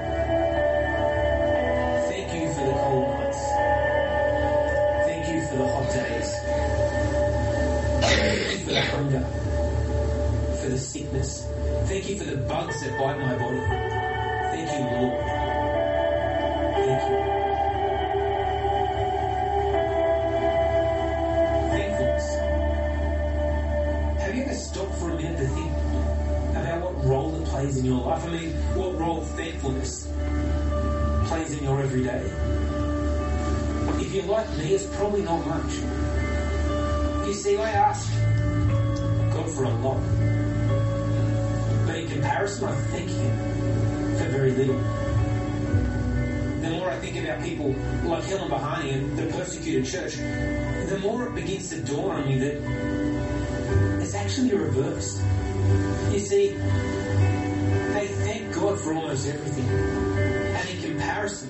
Speaker 13: Thank you for the cold nights. Thank you for the hot days. Thank you for the hunger. For the sickness. Thank you for the bugs that bite my body. Thank you, Lord. Thank you. Thankfulness. Have you ever stopped for a minute to think about what role it plays in your life? I mean, what role thankfulness plays in your everyday? If you're like me, it's probably not much. You see, I ask God for a lot. But in comparison, I thank Him for very little. The more I think about people like Helen Bahani and the persecuted church, the more it begins to dawn on me that it's actually reversed. You see, they thank God for almost everything. And in comparison,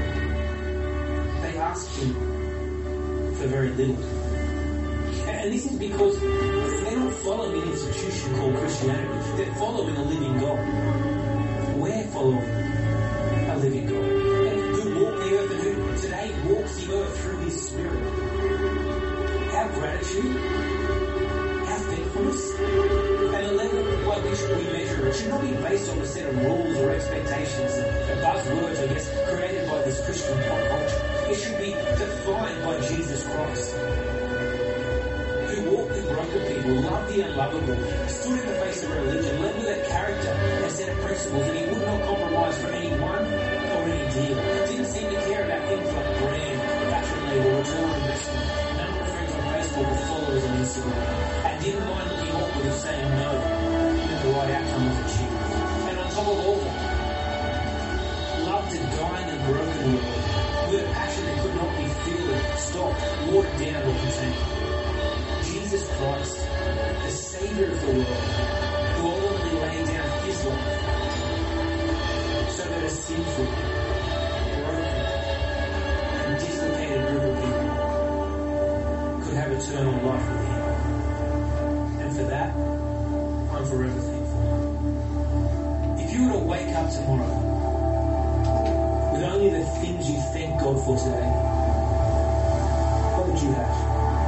Speaker 13: they ask Him for very little. And this is because they're not following an institution called Christianity. They're following a living God. We're following a living God. And who walked the earth and who today walks the earth through His Spirit. Our gratitude, our thankfulness, and the level by which we measure it should not be based on a set of rules or expectations and buzzwords, I guess, created by this Christian pop culture. It should be defined by Jesus Christ, who walked with broken people, loved the unlovable, stood in the face of religion, led with a character and set of principles that He would not compromise for anyone or any deal. Didn't seem to care about things like brand, fashion label, return on investment, number of friends on Facebook or followers on Instagram, and didn't mind looking awkward of saying no if the right outcome was achieved. And on top of all that, loved to die in a broken world with a passion that could not be filled, stopped, watered down or contained. Jesus Christ, the Savior of the world, who ultimately laid down His life so that a sinful, broken, and dislocated group of people could have eternal life with Him. And for that, I'm forever thankful. If you were to wake up tomorrow with only the things you thank God for today, what would you have?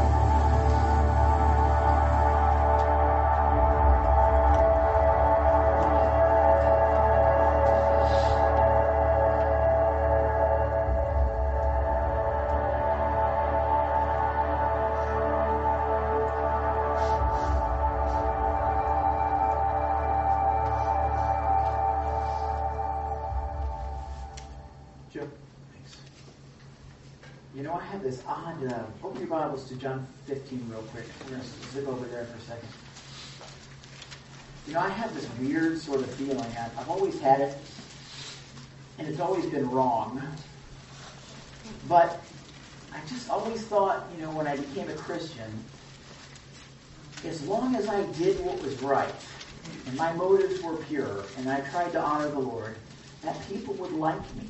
Speaker 6: You know, I have this odd, uh, open your Bibles to John fifteen real quick. We're going to zip over there for a second. You know, I have this weird sort of feeling. I've, I've always had it, and it's always been wrong. But I just always thought, you know, when I became a Christian, as long as I did what was right, and my motives were pure, and I tried to honor the Lord, that people would like me.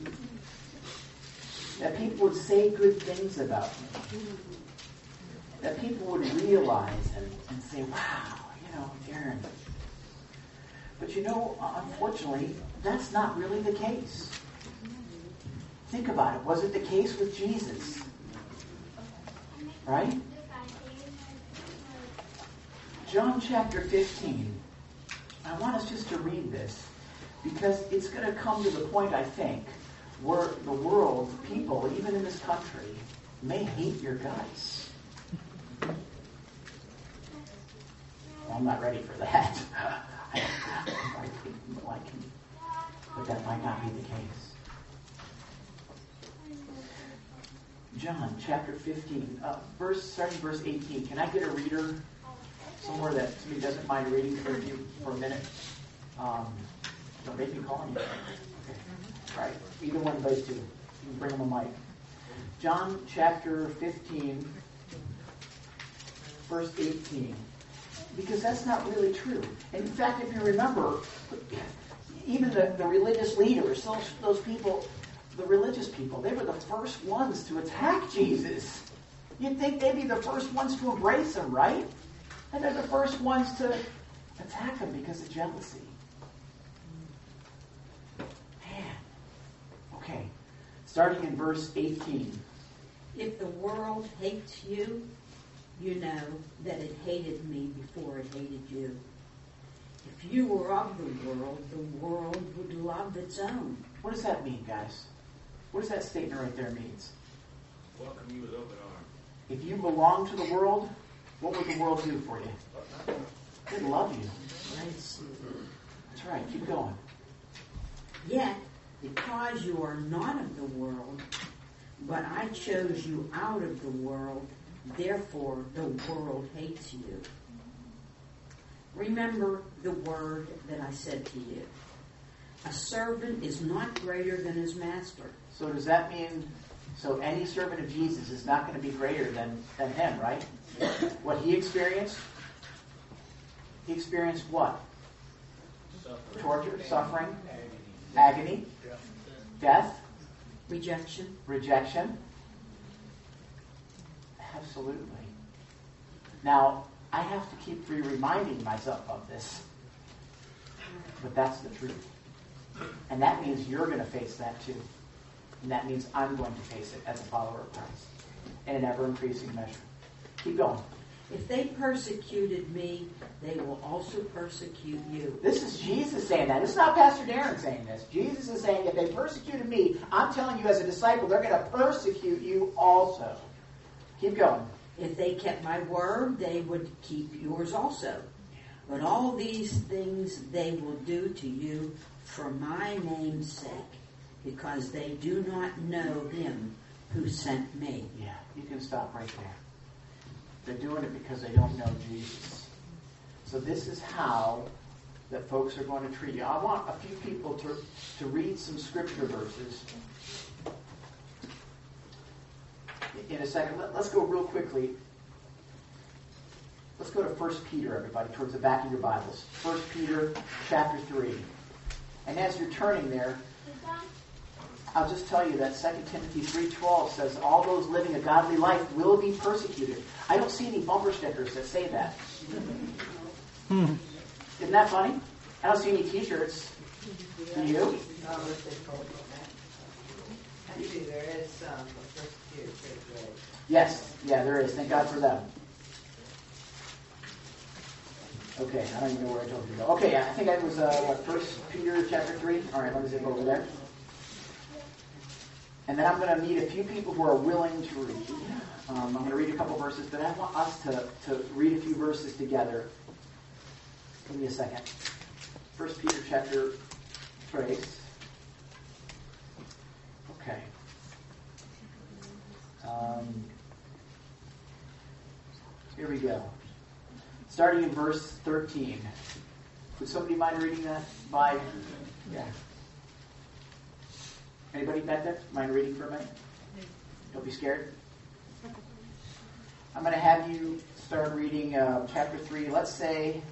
Speaker 6: That people would say good things about me. That people would realize and, and say, wow, you know, Aaron. But you know, unfortunately, that's not really the case. Think about it. Was it the case with Jesus? Right? John chapter fifteen. I want us just to read this because it's going to come to the point, I think, where the world, people, even in this country, may hate your guts. I'm not ready for that. I, I think like him. But that might not be the case. John chapter fifteen, uh, verse starting verse eighteen. Can I get a reader somewhere that somebody doesn't mind reading for you for a minute? Um, don't make me call you. Okay. All right. Either one of those two. You can bring them a mic. John chapter fifteen, verse eighteen. Because that's not really true. And in fact, if you remember, even the, the religious leaders, those, those people, the religious people, they were the first ones to attack Jesus. You'd think they'd be the first ones to embrace him, right? And they're the first ones to attack him because of jealousy. Man. Okay. Starting in verse eighteen.
Speaker 14: If the world hates you, you know that it hated me before it hated you. If you were of the world, the world would love its own.
Speaker 6: What does that mean, guys? What does that statement right there mean?
Speaker 2: Welcome you with open arms.
Speaker 6: If you belong to the world, what would the world do for you? They'd love you.
Speaker 14: That's
Speaker 6: right. Keep going.
Speaker 14: Yet, because you are not of the world, but I chose you out of the world, therefore the world hates you. Remember the word that I said to you. A servant is not greater than his master.
Speaker 6: So does that mean, so any servant of Jesus is not going to be greater than, than him, right? What he experienced? He experienced what?
Speaker 2: Suffering.
Speaker 6: Torture, suffering, agony, death,
Speaker 14: rejection.
Speaker 6: Rejection. Absolutely. Now, I have to keep re-reminding myself of this. But that's the truth. And that means you're going to face that too. And that means I'm going to face it as a follower of Christ in an ever-increasing measure. Keep going.
Speaker 14: If they persecuted me, they will also persecute you.
Speaker 6: This is Jesus saying that. It's not Pastor Darren saying this. Jesus is saying, if they persecuted me, I'm telling you as a disciple, they're going to persecute you also. Keep going.
Speaker 14: If they kept my word, they would keep yours also. But all these things they will do to you for my name's sake, because they do not know him who sent me.
Speaker 6: Yeah, you can stop right there. They're doing it because they don't know Jesus. So this is how that folks are going to treat you. I want a few people to, to read some scripture verses in a second. Let, let's go real quickly. Let's go to First Peter, everybody, towards the back of your Bibles. First Peter chapter three. And as you're turning there, I'll just tell you that Second Timothy three twelve says all those living a godly life will be persecuted. I don't see any bumper stickers that say that. Hmm. Isn't that funny? I don't see any t-shirts. Do you?
Speaker 3: Actually, there is some um, persecuted church.
Speaker 6: Yes. Yeah, there is. Thank God for them. Okay, I don't even know where I told you to go. Okay, I think I was, uh, what, First Peter chapter three? All right, let me zip over there. And then I'm going to meet a few people who are willing to read. Um, I'm going to read a couple verses, but I want us to, to read a few verses together. Give me a second. First Peter chapter three. Okay. Um, here we go. Starting in verse thirteen. Would somebody mind reading that by... Yeah. Anybody back there? Mind reading for a minute? Don't be scared. I'm going to have you start reading uh, chapter three. Let's say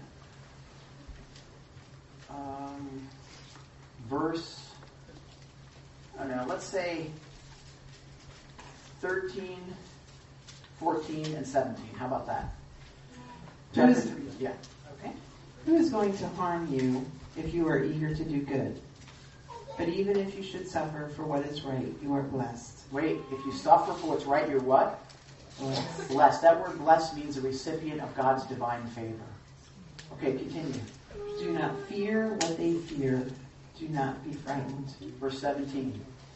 Speaker 6: um, verse, I don't know, let's say thirteen, fourteen, and seventeen. How about that? Chapter three. Yeah. Okay.
Speaker 15: Who is going to harm you if you are eager to do good? But even if you should suffer for what is right, you are blessed.
Speaker 6: Wait, if you suffer for what's right, you're what?
Speaker 15: Blessed.
Speaker 6: Blessed. That word blessed means a recipient of God's divine favor. Okay, continue.
Speaker 15: Do not fear what they fear. Do not be frightened.
Speaker 6: Verse seventeen.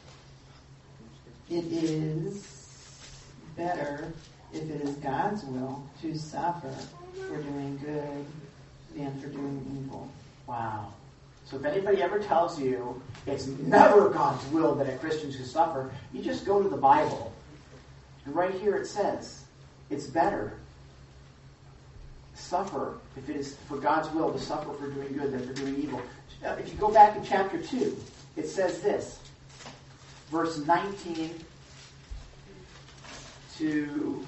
Speaker 15: It is better, if it is God's will, to suffer
Speaker 6: for doing good than for doing evil. Wow. So if anybody ever tells you it's never God's will that a Christian should suffer, you just go to the Bible. And right here it says, it's better suffer, if it is for God's will to suffer for doing good than for doing evil. Uh, if you go back in chapter two, it says this, verse nineteen to,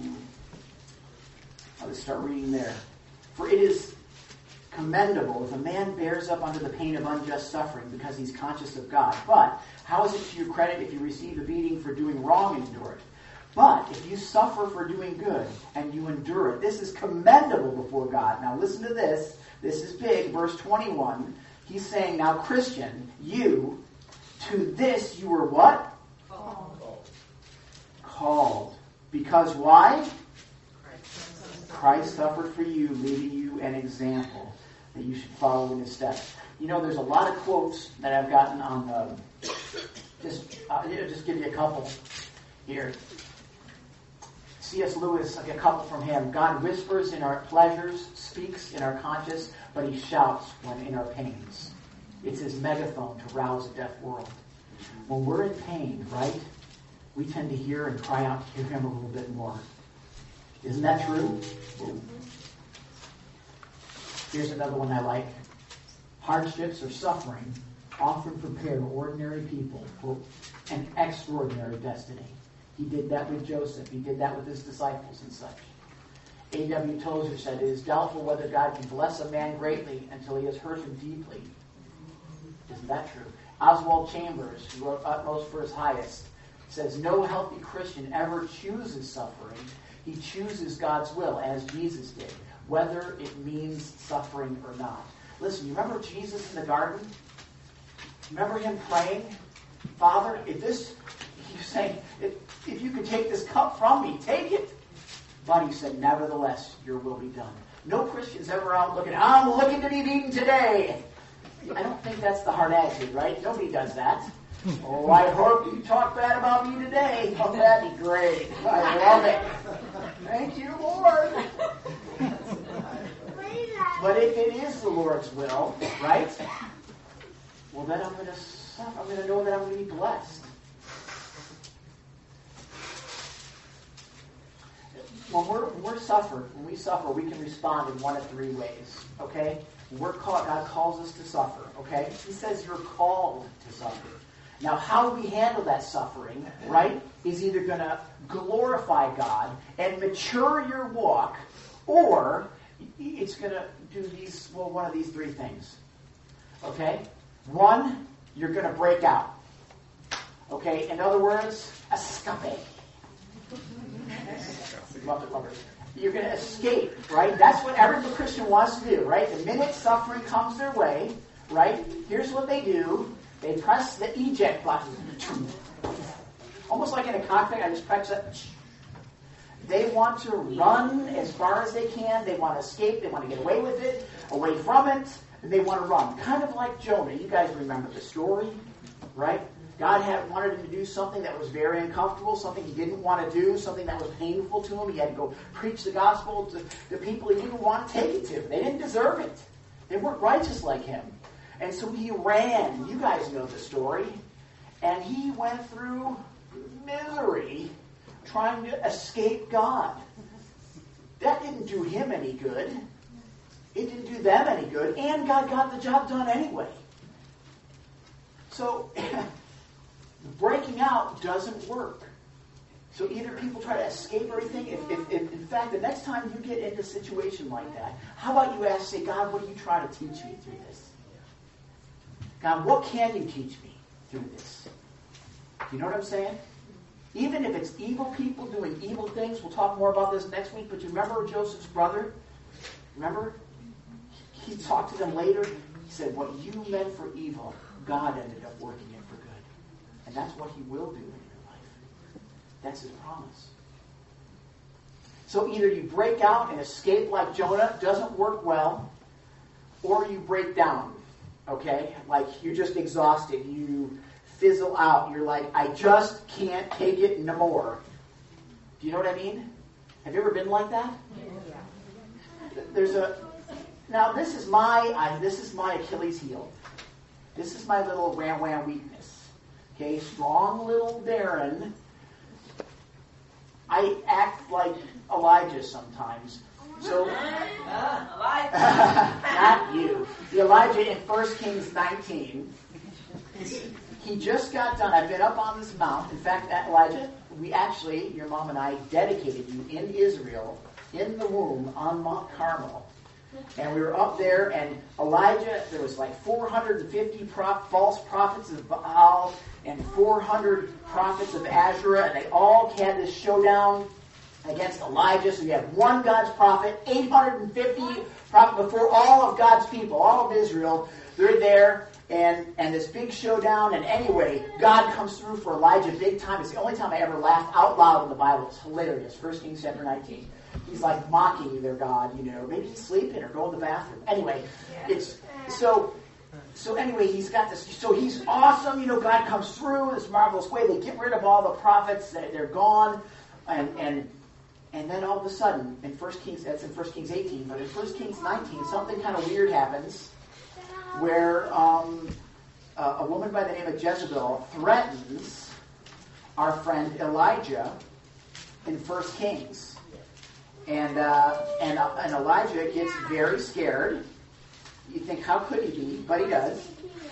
Speaker 6: I'll just start reading there. For it is commendable if a man bears up under the pain of unjust suffering because he's conscious of God. But how is it to your credit if you receive a beating for doing wrong and endure it? But if you suffer for doing good and you endure it, this is commendable before God. Now listen to this. This is big. Verse twenty-one. He's saying, now Christian, you, to this you were what? Called. Called. Because why? Christ suffered for you, leaving you an example that you should follow in his steps. You know, there's a lot of quotes that I've gotten on the, just, uh, just give you a couple here. C S Lewis, like a couple from him. God whispers in our pleasures, speaks in our conscience, but he shouts when in our pains. It's his megaphone to rouse a deaf world. When we're in pain, right, we tend to hear and cry out to hear him a little bit more. Isn't that true? Here's another one I like. Hardships or suffering often prepare ordinary people for an extraordinary destiny. He did that with Joseph. He did that with his disciples and such. A W Tozer said, it is doubtful whether God can bless a man greatly until he has hurt him deeply. Isn't that true? Oswald Chambers, who wrote Utmost for His Highest, says, no healthy Christian ever chooses suffering. He chooses God's will, as Jesus did, whether it means suffering or not. Listen, you remember Jesus in the garden? Remember him praying? Father, if this, he's saying, if, if you could take this cup from me, take it. But he said, nevertheless, your will be done. No Christian's ever out looking, I'm looking to be beaten today. I don't think that's the hard attitude, right? Nobody does that. Oh, I hope you talk bad about me today. Oh, that'd be great. I love it. Thank you, Lord. But if it is the Lord's will, right? Well, then I'm going to suffer. I'm going to know that I'm going to be blessed. When we're, when we're suffered, when we suffer, we can respond in one of three ways. Okay? We're called, God calls us to suffer. Okay? He says you're called to suffer. Now, how we handle that suffering, right, is either going to glorify God and mature your walk, or it's going to do these, well, one of these three things. Okay? One, you're going to break out. Okay? In other words, escape. Love it, love it. You're going to escape, right? That's what every Christian wants to do, right? The minute suffering comes their way, right, here's what they do. They press the eject button. Almost like in a cockpit, I just press it. They want to run as far as they can. They want to escape. They want to get away with it, away from it, and they want to run. Kind of like Jonah. You guys remember the story, right? God had wanted him to do something that was very uncomfortable, something he didn't want to do, something that was painful to him. He had to go preach the gospel to the people he didn't want to take it to. They didn't deserve it. They weren't righteous like him. And so he ran. You guys know the story. And he went through misery trying to escape God. That didn't do him any good. It didn't do them any good. And God got the job done anyway. So breaking out doesn't work. So either people try to escape everything. If, if, if, in fact, the next time you get into a situation like that, how about you ask, say, God, what are you trying to teach me through this? God, what can you teach me through this? You know what I'm saying? Even if it's evil people doing evil things, we'll talk more about this next week, but you remember Joseph's brother? Remember? He talked to them later. He said, what you meant for evil, God ended up working it for good. And that's what he will do in your life. That's his promise. So either you break out and escape like Jonah, doesn't work well, or you break down. Okay? Like you're just exhausted. You fizzle out. You're like, I just can't take it no more. Do you know what I mean? Have you ever been like that? Yeah. there's a, now this is my, I, this is my Achilles heel. This is my little wham-wham weakness. Okay, strong little Darren. I act like Elijah sometimes. So,
Speaker 3: uh, Elijah.
Speaker 6: not you. The Elijah in First Kings nineteen. He just got done. I've been up on this mount. In fact, Elijah, we actually, your mom and I, dedicated you in Israel, in the womb, on Mount Carmel. And we were up there, and Elijah, there was like four hundred fifty prof- false prophets of Baal and four hundred prophets of Asherah, and they all had this showdown against Elijah. So you have one God's prophet, eight hundred fifty prophets before all of God's people, all of Israel. They're there, and, and this big showdown. And anyway, God comes through for Elijah big time. It's the only time I ever laughed out loud in the Bible. It's hilarious. First Kings chapter nineteen. He's like mocking their God, you know. Maybe he's sleeping or going to the bathroom. Anyway, it's so. So anyway, he's got this. So he's awesome, you know. God comes through in this marvelous way. They get rid of all the prophets; they're gone, and and and then all of a sudden, in First Kings, that's in First Kings eighteen, but in First Kings nineteen, something kind of weird happens, where um, a, a woman by the name of Jezebel threatens our friend Elijah in First Kings. And, uh, and and Elijah gets very scared. You think, how could he be? But he does.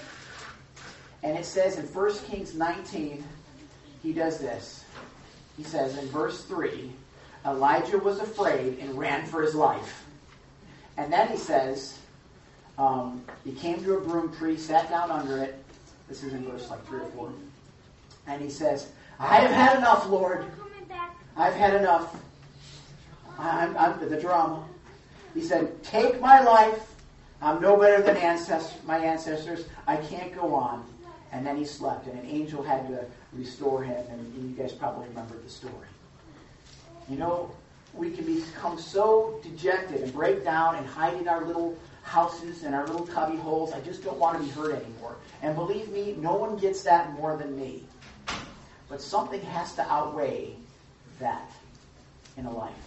Speaker 6: And it says in First Kings nineteen, he does this. He says in verse three, Elijah was afraid and ran for his life. And then he says, um, he came to a broom tree, sat down under it. This is in verse like three or four. And he says, I have had enough, Lord. I've had enough. I'm, I'm the drama. He said, take my life. I'm no better than ancestors, my ancestors. I can't go on. And then he slept, and an angel had to restore him, and you guys probably remember the story. You know, we can become so dejected and break down and hide in our little houses and our little cubby holes. I just don't want to be hurt anymore. And believe me, no one gets that more than me. But something has to outweigh that in a life.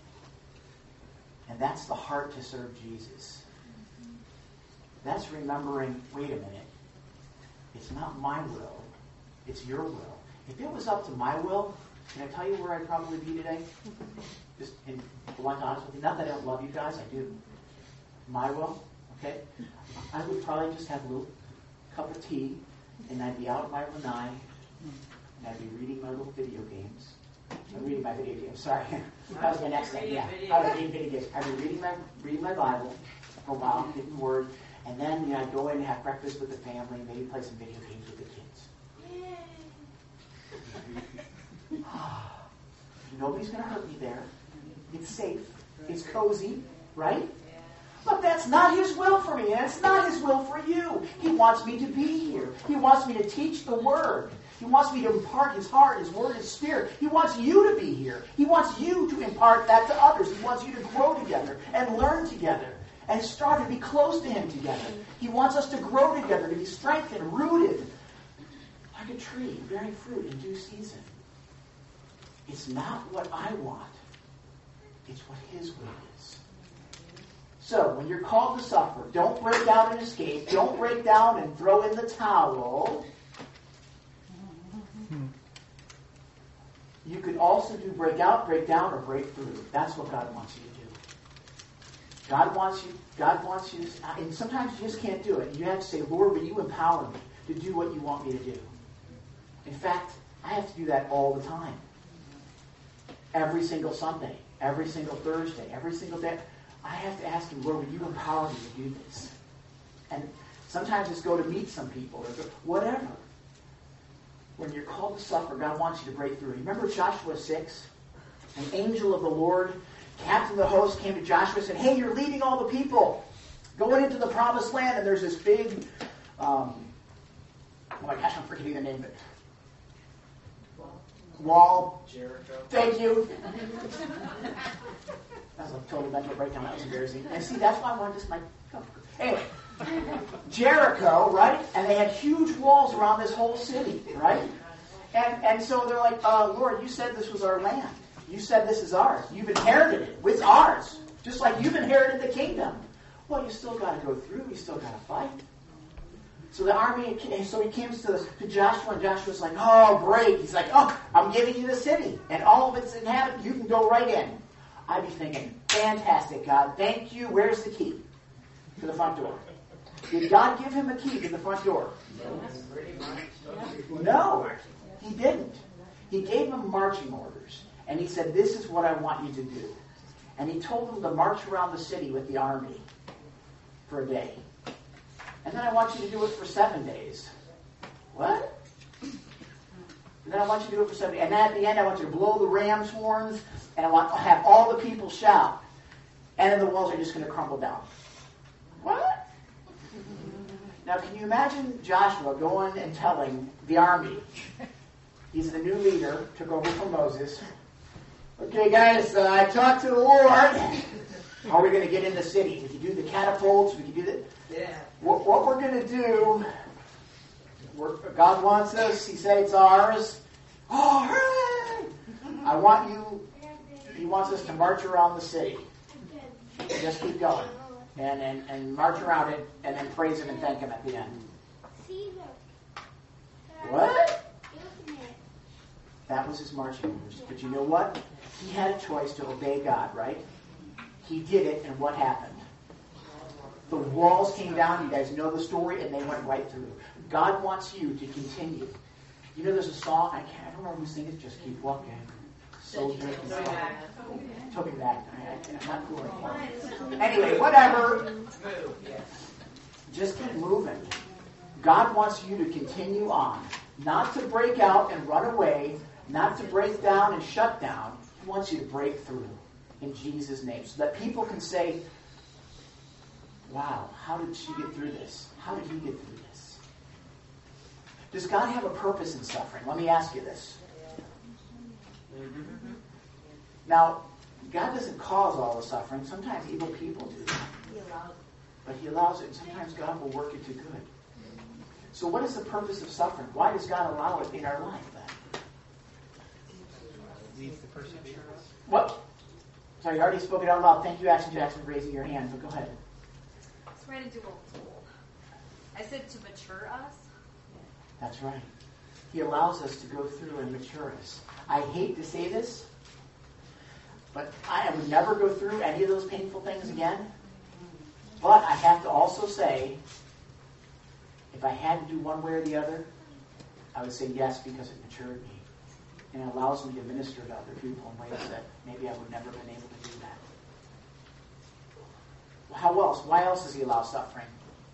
Speaker 6: And that's the heart to serve Jesus. That's remembering, wait a minute, it's not my will, it's your will. If it was up to my will, can I tell you where I'd probably be today? Just in blunt honest with you. Not that I don't love you guys, I do. My will, okay? I would probably just have a little cup of tea, and I'd be out in my lanai, and I'd be reading my little video games. I'm reading my video games, sorry. That was my next thing, yeah. I was reading video games. I'd be reading my, reading my Bible for a while, getting the Word, and then, you know, I'd go in and have breakfast with the family, and maybe play some video games with the kids. Nobody's going to hurt me there. It's safe. It's cozy, right? But that's not His will for me. That's not His will for you. He wants me to be here. He wants me to teach the Word. He wants me to impart His heart, His Word, His Spirit. He wants you to be here. He wants you to impart that to others. He wants you to grow together and learn together and start to be close to Him together. He wants us to grow together, to be strengthened, rooted, like a tree, bearing fruit in due season. It's not what I want. It's what His will is. So, when you're called to suffer, don't break out and escape. Don't break down and throw in the towel. You could also do break out, break down, or break through. That's what God wants you to do. God wants you, God wants you, to, and sometimes you just can't do it. You have to say, Lord, will you empower me to do what you want me to do? In fact, I have to do that all the time. Every single Sunday, every single Thursday, every single day. I have to ask Him, Lord, will you empower me to do this? And sometimes it's go to meet some people, or go, whatever. When you're called to suffer, God wants you to break through. Remember Joshua six? An angel of the Lord, captain of the host, came to Joshua and said, hey, you're leading all the people going into the promised land, and there's this big, um, oh my gosh, I'm forgetting the name of it. Wall.
Speaker 10: Jericho.
Speaker 6: Thank you. That was a total mental breakdown. That was embarrassing. And see, that's why I wanted to just like, oh. Anyway, Jericho, right? And they had huge walls around this whole city, right? And and so they're like, uh, Lord, you said this was our land. You said this is ours. You've inherited it. It's ours. Just like you've inherited the kingdom. Well, you still got to go through. You still got to fight. So the army, so he comes to, to Joshua, and Joshua's like, oh, great. He's like, oh, I'm giving you the city, and all of its inhabitants, you can go right in. I'd be thinking, fantastic, God, thank you. Where's the key to the front door? Did God give him a key to the front door? No, he didn't. He gave him marching orders, and he said, this is what I want you to do. And he told him to march around the city with the army for a day. And then I want you to do it for seven days. What? And then I want you to do it for seven days. And then at the end, I want you to blow the ram's horns, and I want to have all the people shout. And then the walls are just going to crumble down. What? Now, can you imagine Joshua going and telling the army, he's the new leader, took over from Moses, okay, guys, uh, I talked to the Lord. How are we going to get in the city? We can do the catapults. We can do the...
Speaker 3: Yeah.
Speaker 6: What, what we're going to do, we're, God wants us. He said it's ours. Oh, hooray! I want you, he wants us to march around the city. Just keep going. And, and, and march around it, and then praise him and thank him at the end. What? That was his marching orders. But you know what? He had a choice to obey God, right? He did it, and what happened? The walls came down. You guys know the story, and they went right through. God wants you to continue. You know, there's a song. I can't. I don't remember who sings it. Just keep walking. Soldier. Took me back. I, I'm not cool. Anyway, whatever. Just keep moving. God wants you to continue on, not to break out and run away, not to break down and shut down. He wants you to break through in Jesus' name, so that people can say, wow, how did she get through this? How did he get through this? Does God have a purpose in suffering? Let me ask you this. Now, God doesn't cause all the suffering. Sometimes evil people do that. But he allows it, and sometimes God will work it to good. So what is the purpose of suffering? Why does God allow it in our life then?
Speaker 2: Leads to perseverance.
Speaker 6: What? Sorry, you already spoke it out loud. Thank you, Action Jackson, for raising your hand. But go ahead.
Speaker 16: It's right into a tool. I said to mature us.
Speaker 6: That's right. He allows us to go through and mature us. I hate to say this, but I would never go through any of those painful things again. But I have to also say, if I had to do one way or the other, I would say yes, because it matured me. And it allows me to minister to other people in ways that maybe I would never have been able to do that. Well, how else? Why else does he allow suffering?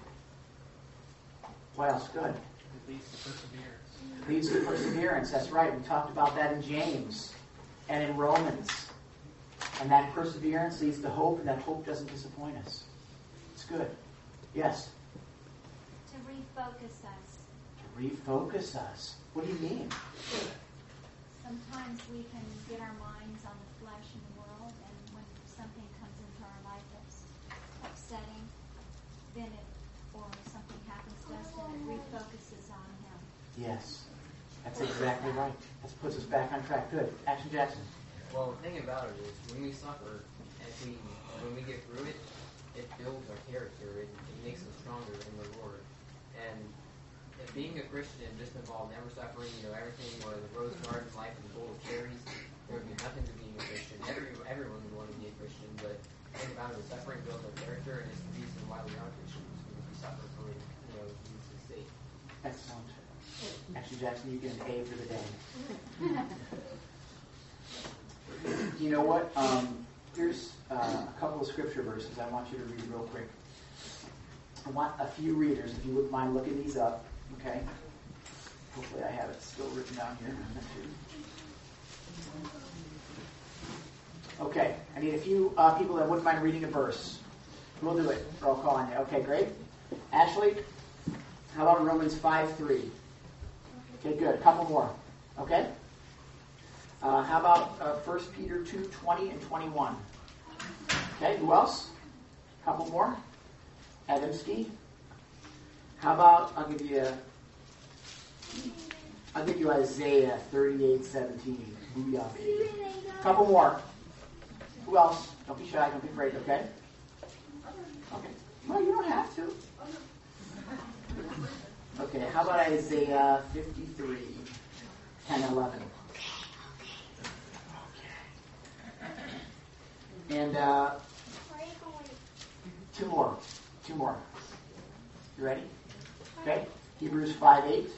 Speaker 6: Why else? Good.
Speaker 2: It leads to perseverance.
Speaker 6: It leads to perseverance. That's right. We talked about that in James and in Romans. And that perseverance leads to hope, and that hope doesn't disappoint us. It's good. Yes?
Speaker 17: To refocus us.
Speaker 6: To refocus us. What do you mean?
Speaker 17: Sometimes we can get our minds on the flesh and the world, and when something comes into our life that's upsetting, then it, or something happens to us, then it refocuses on Him.
Speaker 6: Yes. That's exactly right. That puts us back on track. Good. Action Jackson.
Speaker 11: Well, the thing about it is, when we suffer, as we, when we get through it, it builds our character. It, it makes us stronger in the Lord. And if being a Christian just involved never suffering, you know, everything, or the rose garden life and the bowl of cherries, there would be nothing to being a Christian. Every, everyone would want to be a Christian, but the thing about it is suffering builds our character, and it's the reason why we are Christians, because we suffer for, you know, Jesus' sake.
Speaker 6: Excellent. Action Jackson, you get an A for the day. You know what? Um, here's uh, a couple of scripture verses I want you to read real quick. I want a few readers, if you wouldn't mind looking these up. Okay? Hopefully I have it still written down here. Okay. I need a few uh, people that wouldn't mind reading a verse. We'll do it. Or I'll call on you. Okay, great. Ashley, how about Romans five three? Okay, good. A couple more. Okay? Uh, how about uh, First Peter two twenty and twenty-one? Okay, who else? A couple more. Adamski. How about, I'll give you, I'll give you Isaiah thirty-eight seventeen. Booyah, baby. A couple more. Who else? Don't be shy. Don't be afraid, okay? Okay. Well, you don't have to. Okay, how about Isaiah fifty-three, ten, eleven? And uh, two more. Two more. You ready? Okay. Hebrews five, eight.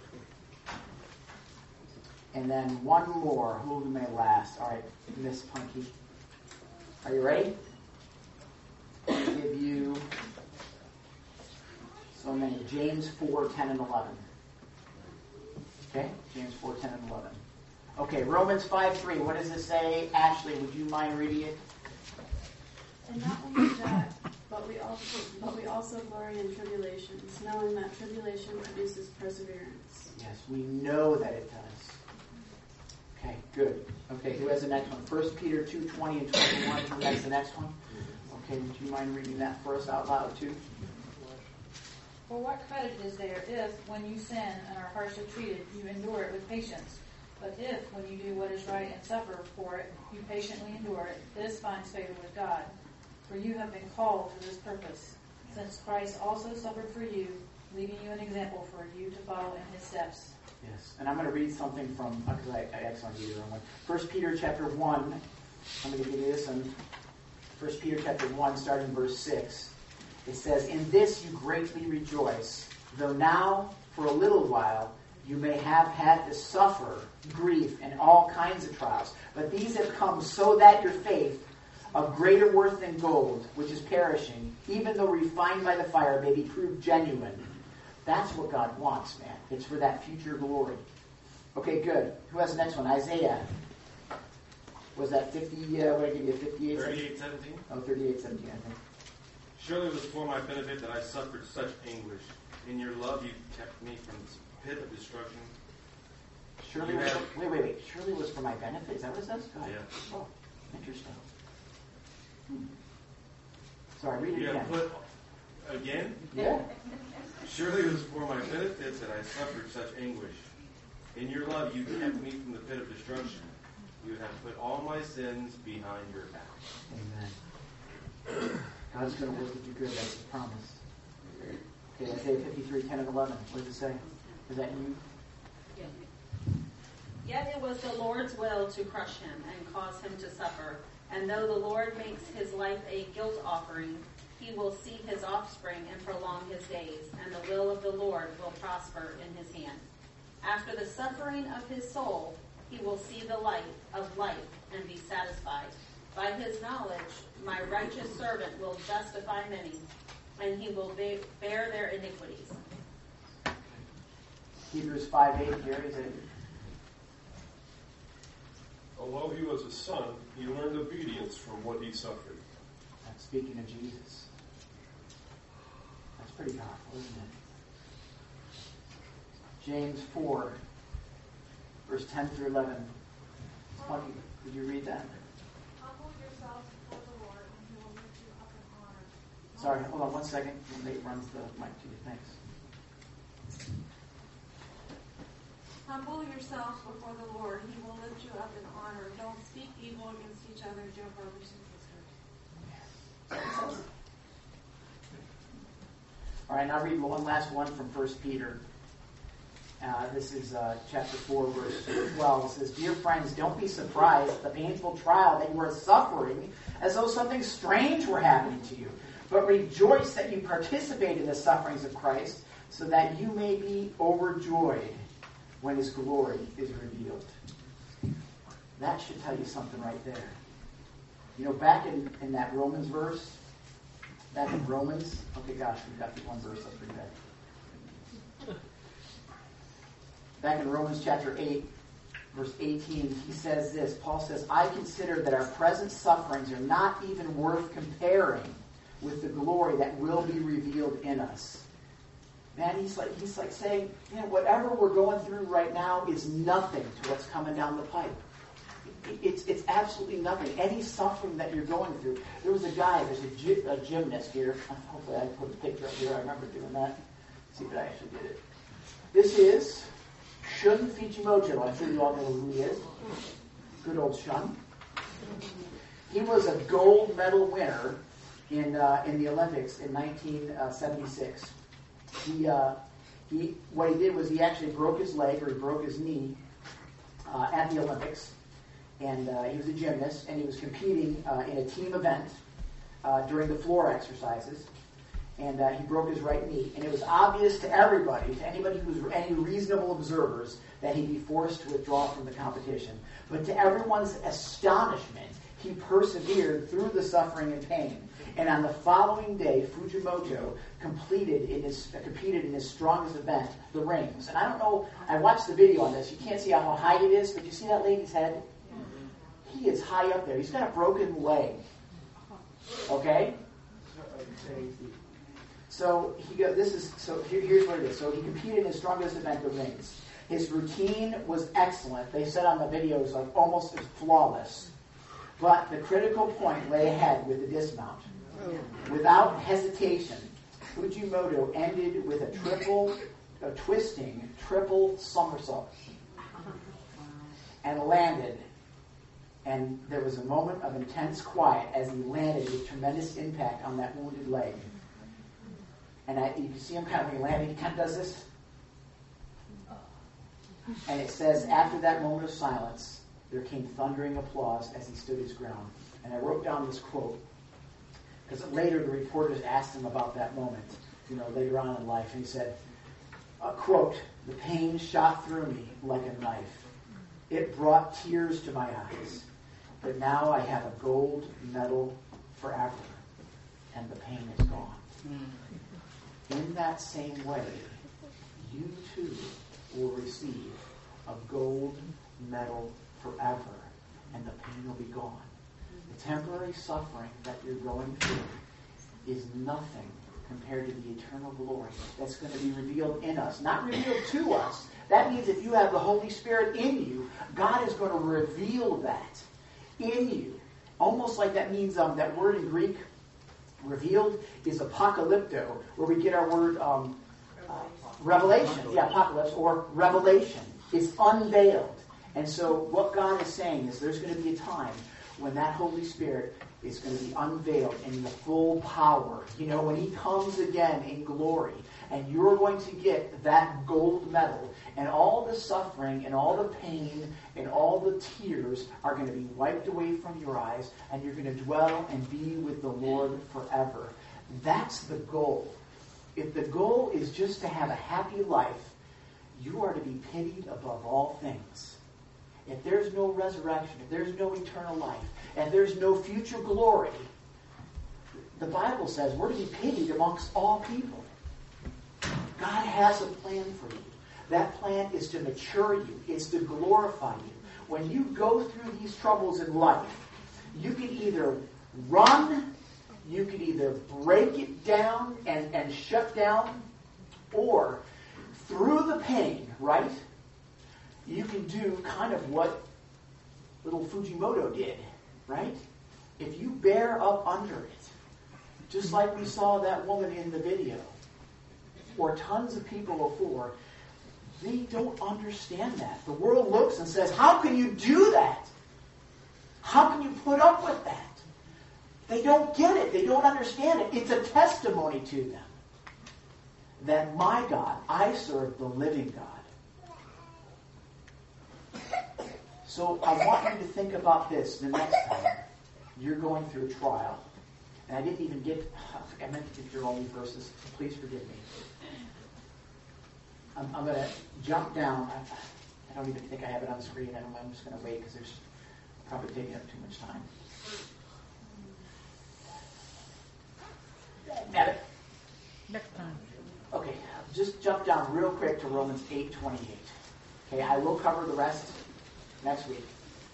Speaker 6: And then one more. Who may last? All right, Miss Punky. Are you ready? I'll give you so many. James four, ten, and eleven. Okay? James four, ten, and eleven. Okay, Romans five, three. What does it say? Ashley, would you mind reading it?
Speaker 18: And not only that, but we also but we also glory in tribulations, knowing that tribulation produces perseverance.
Speaker 6: Yes, we know that it does. Okay, good. Okay, who has the next one? First Peter two, twenty and twenty-one. Who has the next one? Okay, would you mind reading that for us out loud too?
Speaker 19: For what credit is there if, when you sin and are harshly treated, you endure it with patience? But if, when you do what is right and suffer for it, you patiently endure it, this finds favor with God. For you have been called for this purpose, since Christ also suffered for you, leaving you an example for you to follow in his steps.
Speaker 6: Yes, and I'm going to read something from, because I, I accidentally did the wrong one. First Peter chapter one, I'm going to give you this one. First Peter chapter one, starting verse six. It says, in this you greatly rejoice, though now, for a little while, you may have had to suffer grief and all kinds of trials. But these have come so that your faith, of greater worth than gold, which is perishing, even though refined by the fire, may be proved genuine. That's what God wants, man. It's for that future glory. Okay, good. Who has the next one? Isaiah. Was that fifty, uh, what did I give you, fifty-eight?
Speaker 20: thirty-eight seventeen.
Speaker 6: Oh, thirty-eight seventeen, I think.
Speaker 20: Surely it was for my benefit that I suffered such anguish. In your love you kept me from the pit of destruction.
Speaker 6: Surely was, have, wait, wait, wait. Surely was for my benefit? Is that what it says? Go ahead.
Speaker 20: Yeah.
Speaker 6: Oh, interesting. Hmm. Sorry, read it
Speaker 20: you
Speaker 6: again.
Speaker 20: Have put, again?
Speaker 6: Yeah.
Speaker 20: Surely it was for my benefit that I suffered such anguish. In your love you kept me from the pit of destruction. You have put all my sins behind your back.
Speaker 6: Amen. God's going to work with you good. That's his promise. Okay, Isaiah fifty-three, ten and eleven. What does it say? Is that you?
Speaker 9: Yeah. Yet it was the Lord's will to crush him and cause him to suffer. And though the Lord makes his life a guilt offering, he will see his offspring and prolong his days, and the will of the Lord will prosper in his hand. After the suffering of his soul, he will see the light of life and be satisfied. By his knowledge, my righteous servant will justify many, and he will be, bear their iniquities.
Speaker 6: Hebrews five eight, Jerry, is it?
Speaker 7: Although he was a son, he learned obedience from what he suffered.
Speaker 6: That's speaking of Jesus. That's pretty powerful, isn't it? James four, verse ten through eleven. Spunky, could you read that?
Speaker 17: Humble yourselves before the Lord, and he will lift you up in honor.
Speaker 6: Sorry, hold on one second. Nate runs the mic to you. Thanks.
Speaker 18: Humble yourselves before the Lord. He will lift you up in honor. Don't speak evil against each other, dear brothers and sisters.
Speaker 6: All right, now read one last one from First Peter. Uh, this is uh, chapter four, verse twelve. It says, dear friends, don't be surprised at the painful trial that you are suffering as though something strange were happening to you. But rejoice that you participate in the sufferings of Christ, so that you may be overjoyed when his glory is revealed. That should tell you something right there. You know, back in, in that Romans verse, back in Romans, okay, gosh, we've got the one verse, that's pretty bad. Back in Romans chapter eight, verse eighteen, he says this, Paul says, I consider that our present sufferings are not even worth comparing with the glory that will be revealed in us. Man, he's like he's like saying, you know, whatever we're going through right now is nothing to what's coming down the pipe. It's it's absolutely nothing. Any suffering that you're going through. There was a guy, there's a, gy- a gymnast here. Hopefully I put a picture up here. I remember doing that. Let's see if I actually did it. This is Shun Fujimoto. I'm sure you all know who he is. Good old Shun. He was a gold medal winner in uh, in the Olympics in nineteen seventy-six. He uh, he what he did was he actually broke his leg or he broke his knee uh, at the Olympics, and uh, he was a gymnast and he was competing uh, in a team event uh, during the floor exercises, and uh, he broke his right knee. And it was obvious to everybody, to anybody who was any reasonable observers, that he'd be forced to withdraw from the competition. But to everyone's astonishment, he persevered through the suffering and pain. And on the following day, Fujimoto completed in his, uh, competed in his strongest event, the rings. And I don't know, I watched the video on this. You can't see how high it is, but you see that lady's head? He is high up there. He's got a broken leg. Okay? So he go, this is so here, here's what it is. So he competed in his strongest event, the rings. His routine was excellent. They said on the videos like almost as flawless. But the critical point lay ahead with the dismount. Without hesitation, Fujimoto ended with a triple, a twisting triple somersault, and landed. And there was a moment of intense quiet as he landed with tremendous impact on that wounded leg. And I, you can see him kind of when he landed, he kind of does this. And it says, after that moment of silence, there came thundering applause as he stood his ground. And I wrote down this quote, because later the reporters asked him about that moment, you know, later on in life. And he said, uh, quote, "The pain shot through me like a knife. It brought tears to my eyes. But now I have a gold medal forever, and the pain is gone." In that same way, you too will receive a gold medal forever, and the pain will be gone. The temporary suffering that you're going through is nothing compared to the eternal glory that's going to be revealed in us. Not revealed to us. That means if you have the Holy Spirit in you, God is going to reveal that in you. Almost like that means um, that word in Greek, revealed, is apocalypto, where we get our word um, uh, revelation. Yeah, apocalypse or revelation. It's unveiled. And so what God is saying is there's going to be a time when that Holy Spirit is going to be unveiled in the full power. You know, when He comes again in glory, and you're going to get that gold medal, and all the suffering and all the pain and all the tears are going to be wiped away from your eyes, and you're going to dwell and be with the Lord forever. That's the goal. If the goal is just to have a happy life, you are to be pitied above all things. If there's no resurrection, if there's no eternal life, and there's no future glory, the Bible says we're to be pitied amongst all people. God has a plan for you. That plan is to mature you. It's to glorify you. When you go through these troubles in life, you can either run, you can either break it down and, and shut down, or through the pain, right, you can do kind of what little Fujimoto did, right? If you bear up under it, just like we saw that woman in the video, or tons of people before, they don't understand that. The world looks and says, how can you do that? How can you put up with that? They don't get it. They don't understand it. It's a testimony to them that my God, I serve the living God. So I want you to think about this the next time you're going through a trial. And I didn't even get, I meant to get your only verses. Please forgive me. I'm, I'm going to jump down. I, I don't even think I have it on the screen. I don't, I'm just going to wait because there's probably taking up too much time. Have it?
Speaker 12: Next time.
Speaker 6: Okay, just jump down real quick to Romans eight twenty-eight. Okay, I will cover the rest next week.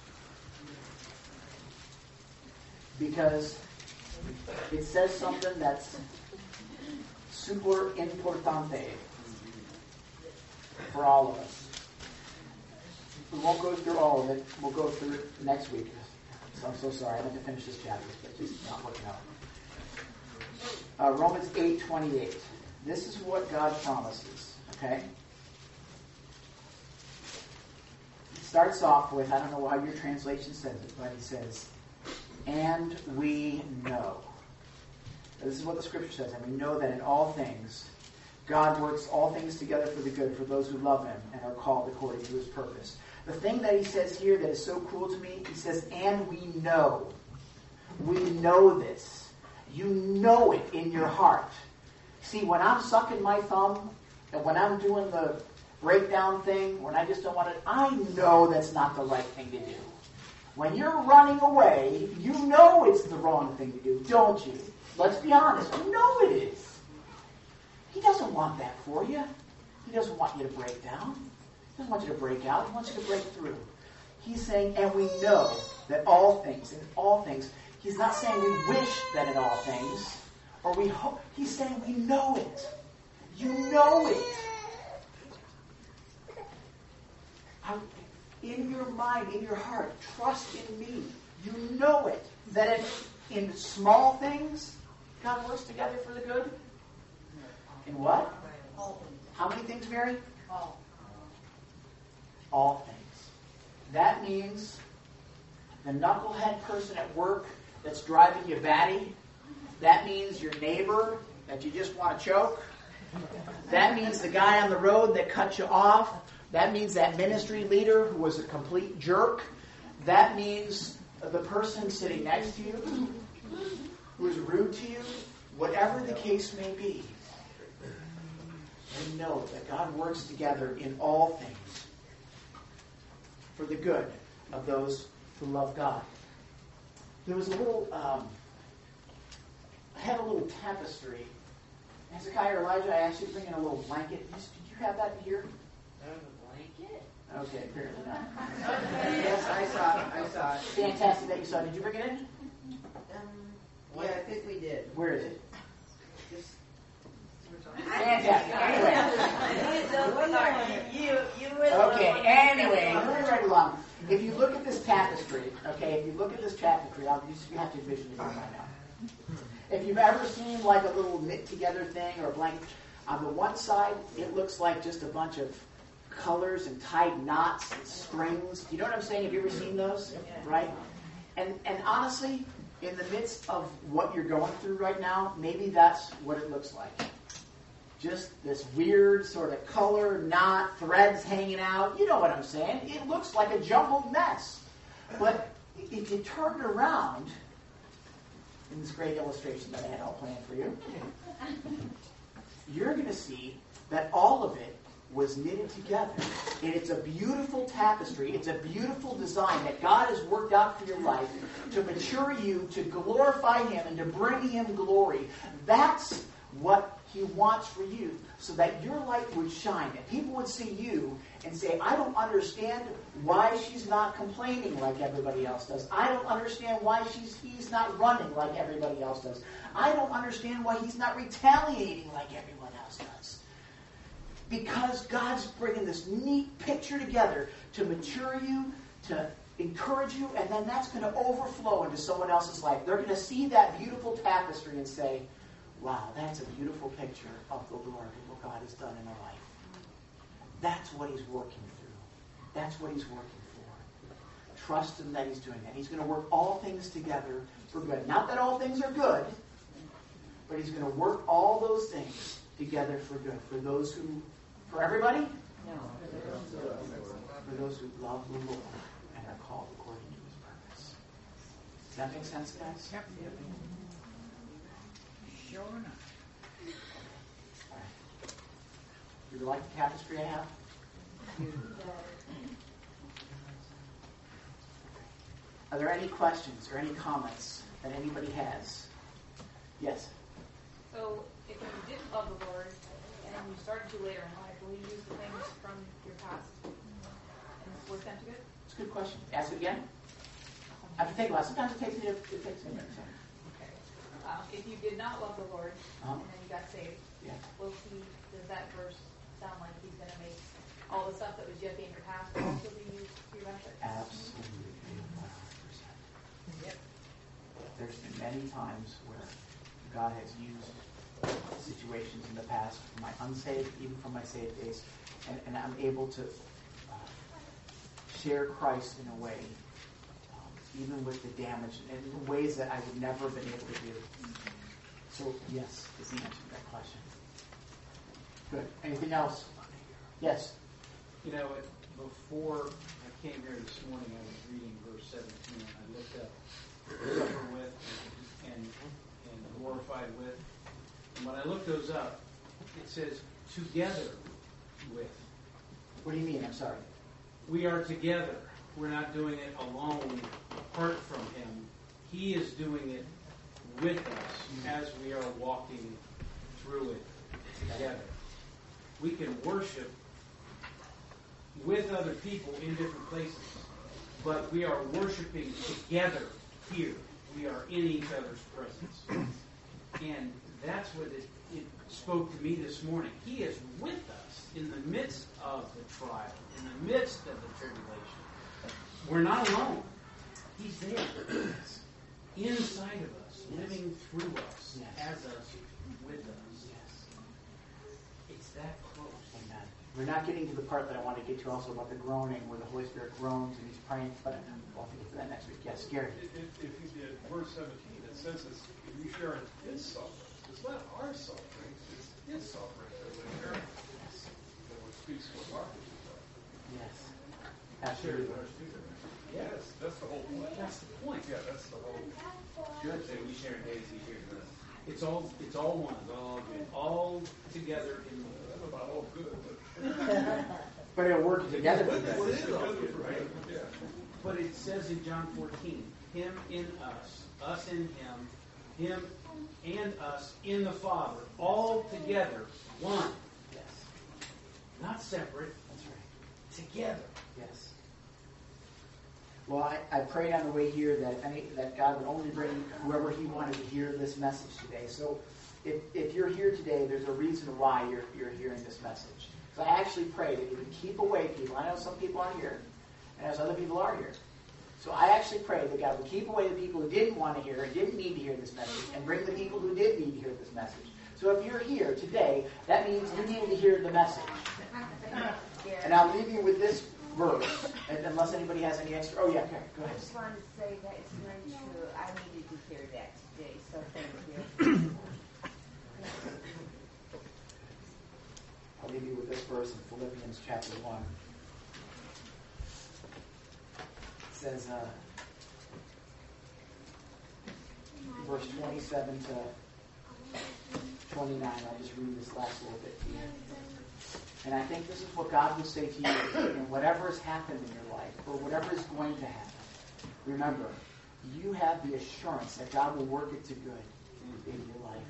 Speaker 6: Because it says something that's super importante for all of us. We won't go through all of it. We'll go through it next week. So I'm so sorry. I meant to finish this chapter, but it's just not working out. Uh, Romans eight twenty-eight. This is what God promises. Okay? It starts off with, I don't know how your translation says it, but it says, And we know. This is what the Scripture says. And we know that in all things, God works all things together for the good for those who love Him and are called according to His purpose. The thing that He says here that is so cool to me, He says, and we know. We know this. You know it in your heart. See, when I'm sucking my thumb, and when I'm doing the breakdown thing, when I just don't want to, I know that's not the right thing to do. When you're running away, you know it's the wrong thing to do, don't you? Let's be honest. You know it is. He doesn't want that for you. He doesn't want you to break down. He doesn't want you to break out. He wants you to break through. He's saying, and we know that all things, in all things, He's not saying we wish that in all things, or we hope. He's saying we know it. You know it. In your mind, in your heart, trust in me. You know it. That in, in small things, God works together for the good. In what? How many things, Mary?
Speaker 19: All.
Speaker 6: All things. That means the knucklehead person at work that's driving you batty. That means your neighbor that you just want to choke. That means the guy on the road that cut you off. That means that ministry leader who was a complete jerk. That means the person sitting next to you who is rude to you. Whatever the case may be, you know that God works together in all things for the good of those who love God. There was a little, um, I had a little tapestry. Hezekiah or Elijah, I asked you to bring in a little blanket. Did you have that here?
Speaker 3: Blanket?
Speaker 6: Okay, apparently not.
Speaker 15: Yes, I saw it. I saw it.
Speaker 6: Fantastic that you saw it. Did you bring it in?
Speaker 15: Um, yeah, I think we did.
Speaker 6: Where is it?
Speaker 15: Just
Speaker 6: Fantastic. Anyway. Okay, anyway, moving right along. If you look at this tapestry, okay, if you look at this tapestry, I'll just, you have to envision it right now. If you've ever seen like a little knit together thing or a blanket, on the one side, it looks like just a bunch of colors and tied knots and strings. You know what I'm saying? Have you ever seen those? Right? And and honestly, in the midst of what you're going through right now, maybe that's what it looks like. Just this weird sort of color, knot, threads hanging out. You know what I'm saying? It looks like a jumbled mess. But if you turn it around, in this great illustration that I had all planned for you, you're going to see that all of it was knitted together. And it's a beautiful tapestry. It's a beautiful design that God has worked out for your life to mature you, to glorify Him, and to bring Him glory. That's what He wants for you, so that your light would shine, and people would see you and say, I don't understand why she's not complaining like everybody else does. I don't understand why she's he's not running like everybody else does. I don't understand why he's not retaliating like everyone else does. Because God's bringing this neat picture together to mature you, to encourage you, and then that's going to overflow into someone else's life. They're going to see that beautiful tapestry and say, wow, that's a beautiful picture of the Lord and what God has done in our life. That's what He's working through. That's what He's working for. Trust Him that He's doing that. He's going to work all things together for good. Not that all things are good, but He's going to work all those things together for good. For those who, for everybody? No. For those who love the Lord and are called according to His purpose. Does that make sense, guys? Yep.
Speaker 15: Sure enough.
Speaker 6: You like the tapestry I have? Are there any questions or any comments that anybody has? Yes?
Speaker 19: So, if you didn't love the Lord, and you started to later in life, will you use the things from your past and work them to good?
Speaker 6: It's a good question. Ask it again. I have to think about it. Sometimes it takes me a, it takes me a minute.
Speaker 19: Okay. Um, if you did not love the Lord,
Speaker 6: uh-huh.
Speaker 19: and then you got saved,
Speaker 6: yeah.
Speaker 19: will he, does that verse sound like he's going to make all the stuff that was yucky in your past also be used for your benefit?
Speaker 6: Absolutely. one hundred percent. Yep. There's been many times where God has used situations in the past for my unsaved, even from my saved days, and, and I'm able to uh, share Christ in a way um, even with the damage in ways that I would never have been able to do. So, yes, is the answer to that question. Good. Anything else? Yes?
Speaker 2: You know, it, before I came here this morning, I was reading verse seventeen, and I looked up suffer with and, and glorified with. And when I looked those up, it says together with.
Speaker 6: What do you mean? I'm sorry.
Speaker 2: We are together. We're not doing it alone, apart from Him. He is doing it with us as we are walking through it together. We can worship with other people in different places, but we are worshiping together here. We are in each other's presence. And that's what it, it spoke to me this morning. He is with us in the midst of the trial, in the midst of the tribulation. We're not alone. He's there, inside of us, living through us,
Speaker 6: yes.
Speaker 2: as us, with us.
Speaker 6: Yes.
Speaker 2: It's that close.
Speaker 6: Amen. We're not getting to the part that I want to get to also about the groaning, where the Holy Spirit groans and He's praying. But I'll get to that next week. Yes, Gary.
Speaker 7: If, if you did verse seventeen, it says this, you share in His sufferings. It's not our sufferings, it's His sufferings that we're sharing. Yes. That what speaks what Marcus is like.
Speaker 6: Yes. Absolutely.
Speaker 7: Yes, that's the whole point.
Speaker 2: That's the point.
Speaker 7: Yeah, that's the whole
Speaker 2: Good.
Speaker 8: So we share in His, He shares in us.
Speaker 2: It's all it's all one. It's all good. All together in one.
Speaker 7: I don't know about all good, but
Speaker 6: but it'll work together.
Speaker 7: It is all good, right? Yeah.
Speaker 2: But it says in John fourteen, Him in us, us in Him, Him and us in the Father, all together, one.
Speaker 6: Yes.
Speaker 2: Not separate.
Speaker 6: That's right.
Speaker 2: Together.
Speaker 6: Yes. Well, I, I prayed on the way here that any, that God would only bring whoever He wanted to hear this message today. So if, if you're here today, there's a reason why you're, you're hearing this message. So I actually pray that He would keep away people. I know some people aren't here, and as other people are here. So I actually pray that God would keep away the people who didn't want to hear and didn't need to hear this message, and bring the people who did need to hear this message. So if you're here today, that means you needed to hear the message. And I'll leave you with this verse, and unless anybody has any extra. Oh yeah, okay, go ahead.
Speaker 21: I just wanted to say that it's very true. I needed to hear that today, so thank you.
Speaker 6: I'll leave you with this verse in Philippians chapter one. It says, uh, verse twenty-seven to twenty-nine. I'll just read this last little bit to you. And I think this is what God will say to you in whatever has happened in your life, or whatever is going to happen. Remember, you have the assurance that God will work it to good in your life.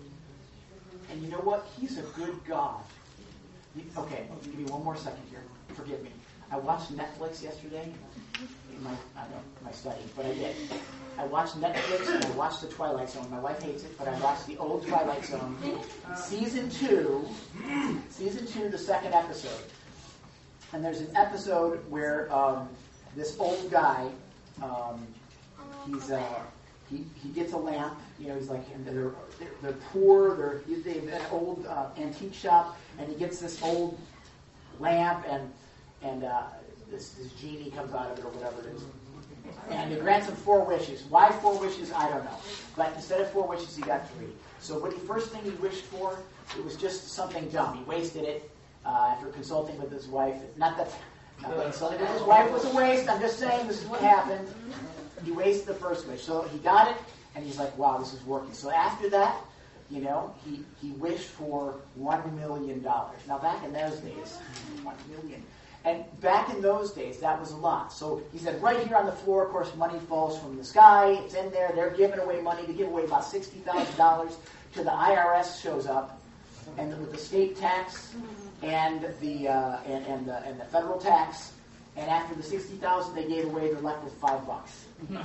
Speaker 6: And you know what? He's a good God. Okay, give me one more second here. Forgive me. I watched Netflix yesterday in my, I don't know, my study, but I did. I watched Netflix and I watched The Twilight Zone. My wife hates it, but I watched the old Twilight Zone. Season two, season two, the second episode. And there's an episode where um, this old guy, um, he's uh, he he gets a lamp. You know, he's like, and they're they're, they're poor. They're they have an old uh, antique shop, and he gets this old lamp, and and uh, this this genie comes out of it or whatever it is. And he grants him four wishes. Why four wishes? I don't know. But instead of four wishes, he got three. So what the first thing he wished for, it was just something dumb. He wasted it uh, after consulting with his wife. Not that, not that consulting with his wife was a waste. I'm just saying this is what happened. He wasted the first wish. So he got it, and he's like, wow, this is working. So after that, you know, he, he wished for one million dollars. Now back in those days, one million dollars. And back in those days, that was a lot. So he said, right here on the floor, of course, money falls from the sky. It's in there. They're giving away money. They give away about sixty thousand dollars to the I R S shows up, and with the state tax and the uh, and, and the and the federal tax. And after the sixty thousand dollars they gave away, they're left with five bucks.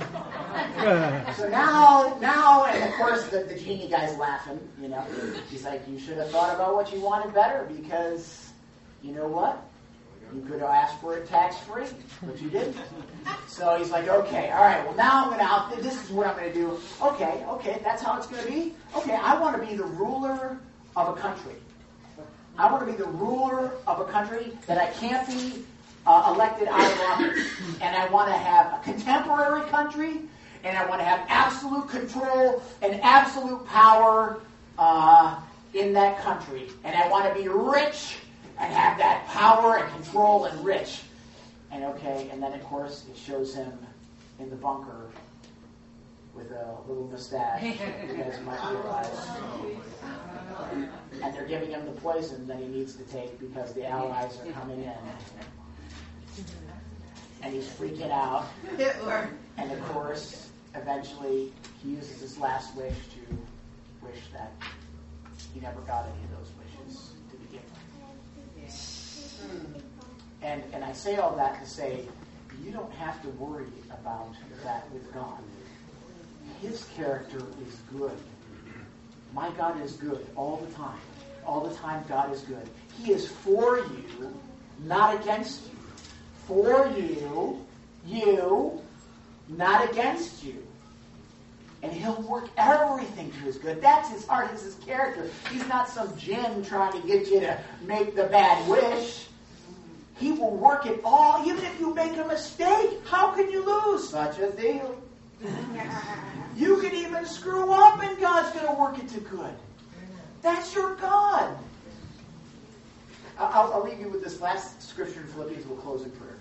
Speaker 6: So now, now, and of course, the, the genie guy's laughing. You know, he's like, you should have thought about what you wanted better, because you know what? You could have asked for it tax-free, but you didn't. So he's like, okay, all right, well, now I'm going to out, this is what I'm going to do. Okay, okay, that's how it's going to be? Okay, I want to be the ruler of a country. I want to be the ruler of a country that I can't be uh, elected out of office. And I want to have a contemporary country, and I want to have absolute control and absolute power uh, in that country. And I want to be rich and have that power and control and rich. And okay, and then of course it shows him in the bunker with a little mustache, you guys might realize. And they're giving him the poison that he needs to take because the Allies are coming in. And he's freaking out. And of course, eventually, he uses his last wish to wish that he never got any of those wishes to begin with. And, and I say all that to say, you don't have to worry about that with God. His character is good. My God is good all the time. All the time, God is good. He is for you, not against you. For you, you, not against you. And he'll work everything to his good. That's his heart, it's his character. He's not some djinn trying to get you to make the bad wish. He will work it all, even if you make a mistake. How can you lose? Such a deal. You can even screw up and God's going to work it to good. That's your God. I'll, I'll leave you with this last scripture in Philippians. We'll close in prayer.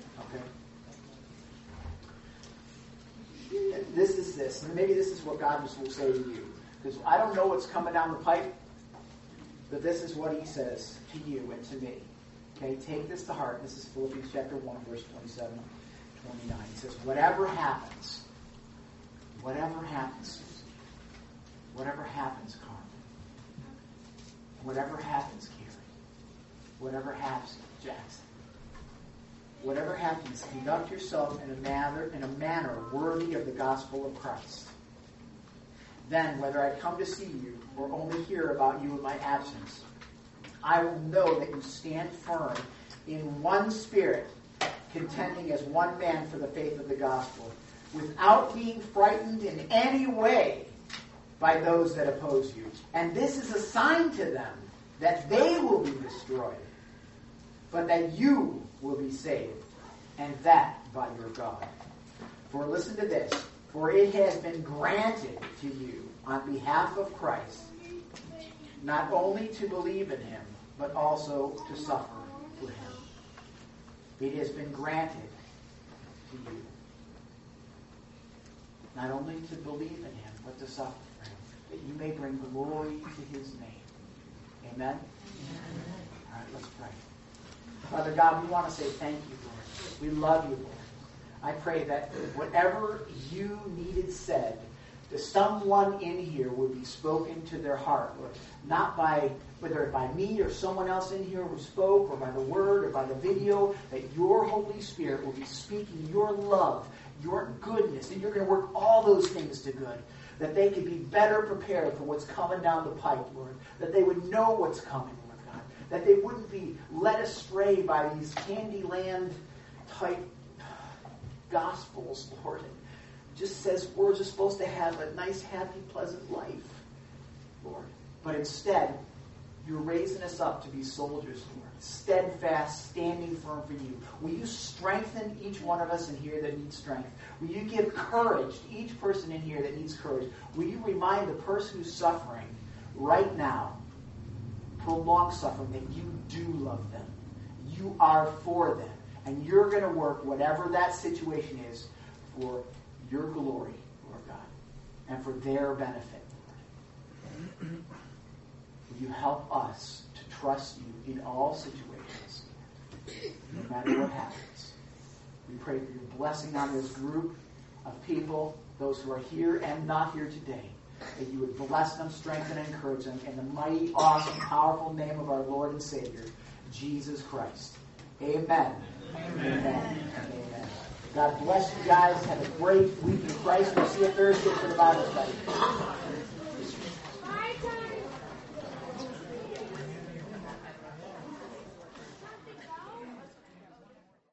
Speaker 6: Okay? This is this. Maybe this is what God will say to you. Because I don't know what's coming down the pipe, but this is what he says to you and to me. Okay, take this to heart. This is Philippians chapter one, verse twenty-seven, twenty-nine. It says, whatever happens, whatever happens, whatever happens, Carmen, whatever happens, Carrie, whatever happens, Jackson, whatever happens, conduct yourself in a manner, in a manner worthy of the gospel of Christ. Then, whether I come to see you or only hear about you in my absence, I will know that you stand firm in one spirit, contending as one man for the faith of the gospel, without being frightened in any way by those that oppose you. And this is a sign to them that they will be destroyed, but that you will be saved, and that by your God. For listen to this, for it has been granted to you on behalf of Christ, not only to believe in him, but also to suffer for him. It has been granted to you, not only to believe in him, but to suffer for him, that you may bring glory to his name. Amen? Amen. All right, let's pray. Father God, we want to say thank you, Lord. We love you, Lord. I pray that whatever you needed said to someone in here would be spoken to their heart, Lord. Not by, whether by me or someone else in here who spoke, or by the word, or by the video, that your Holy Spirit will be speaking your love, your goodness, and you're going to work all those things to good, that they could be better prepared for what's coming down the pipe, Lord, that they would know what's coming, Lord God, that they wouldn't be led astray by these Candyland-type gospels, Lord. It just says we're just supposed to have a nice, happy, pleasant life, Lord. But instead, you're raising us up to be soldiers, Lord, steadfast, standing firm for you. Will you strengthen each one of us in here that needs strength? Will you give courage to each person in here that needs courage? Will you remind the person who's suffering right now, prolonged suffering, that you do love them. You are for them. And you're going to work whatever that situation is for your glory, Lord God, and for their benefit, Lord. Will you help us to trust you in all situations, no matter what happens? We pray for your blessing on this group of people, those who are here and not here today, that you would bless them, strengthen, and encourage them in the mighty, awesome, powerful name of our Lord and Savior, Jesus Christ. Amen. Amen. Amen. Amen. God bless you guys. Have a great week in Christ. We'll see you Thursday for the Bible study.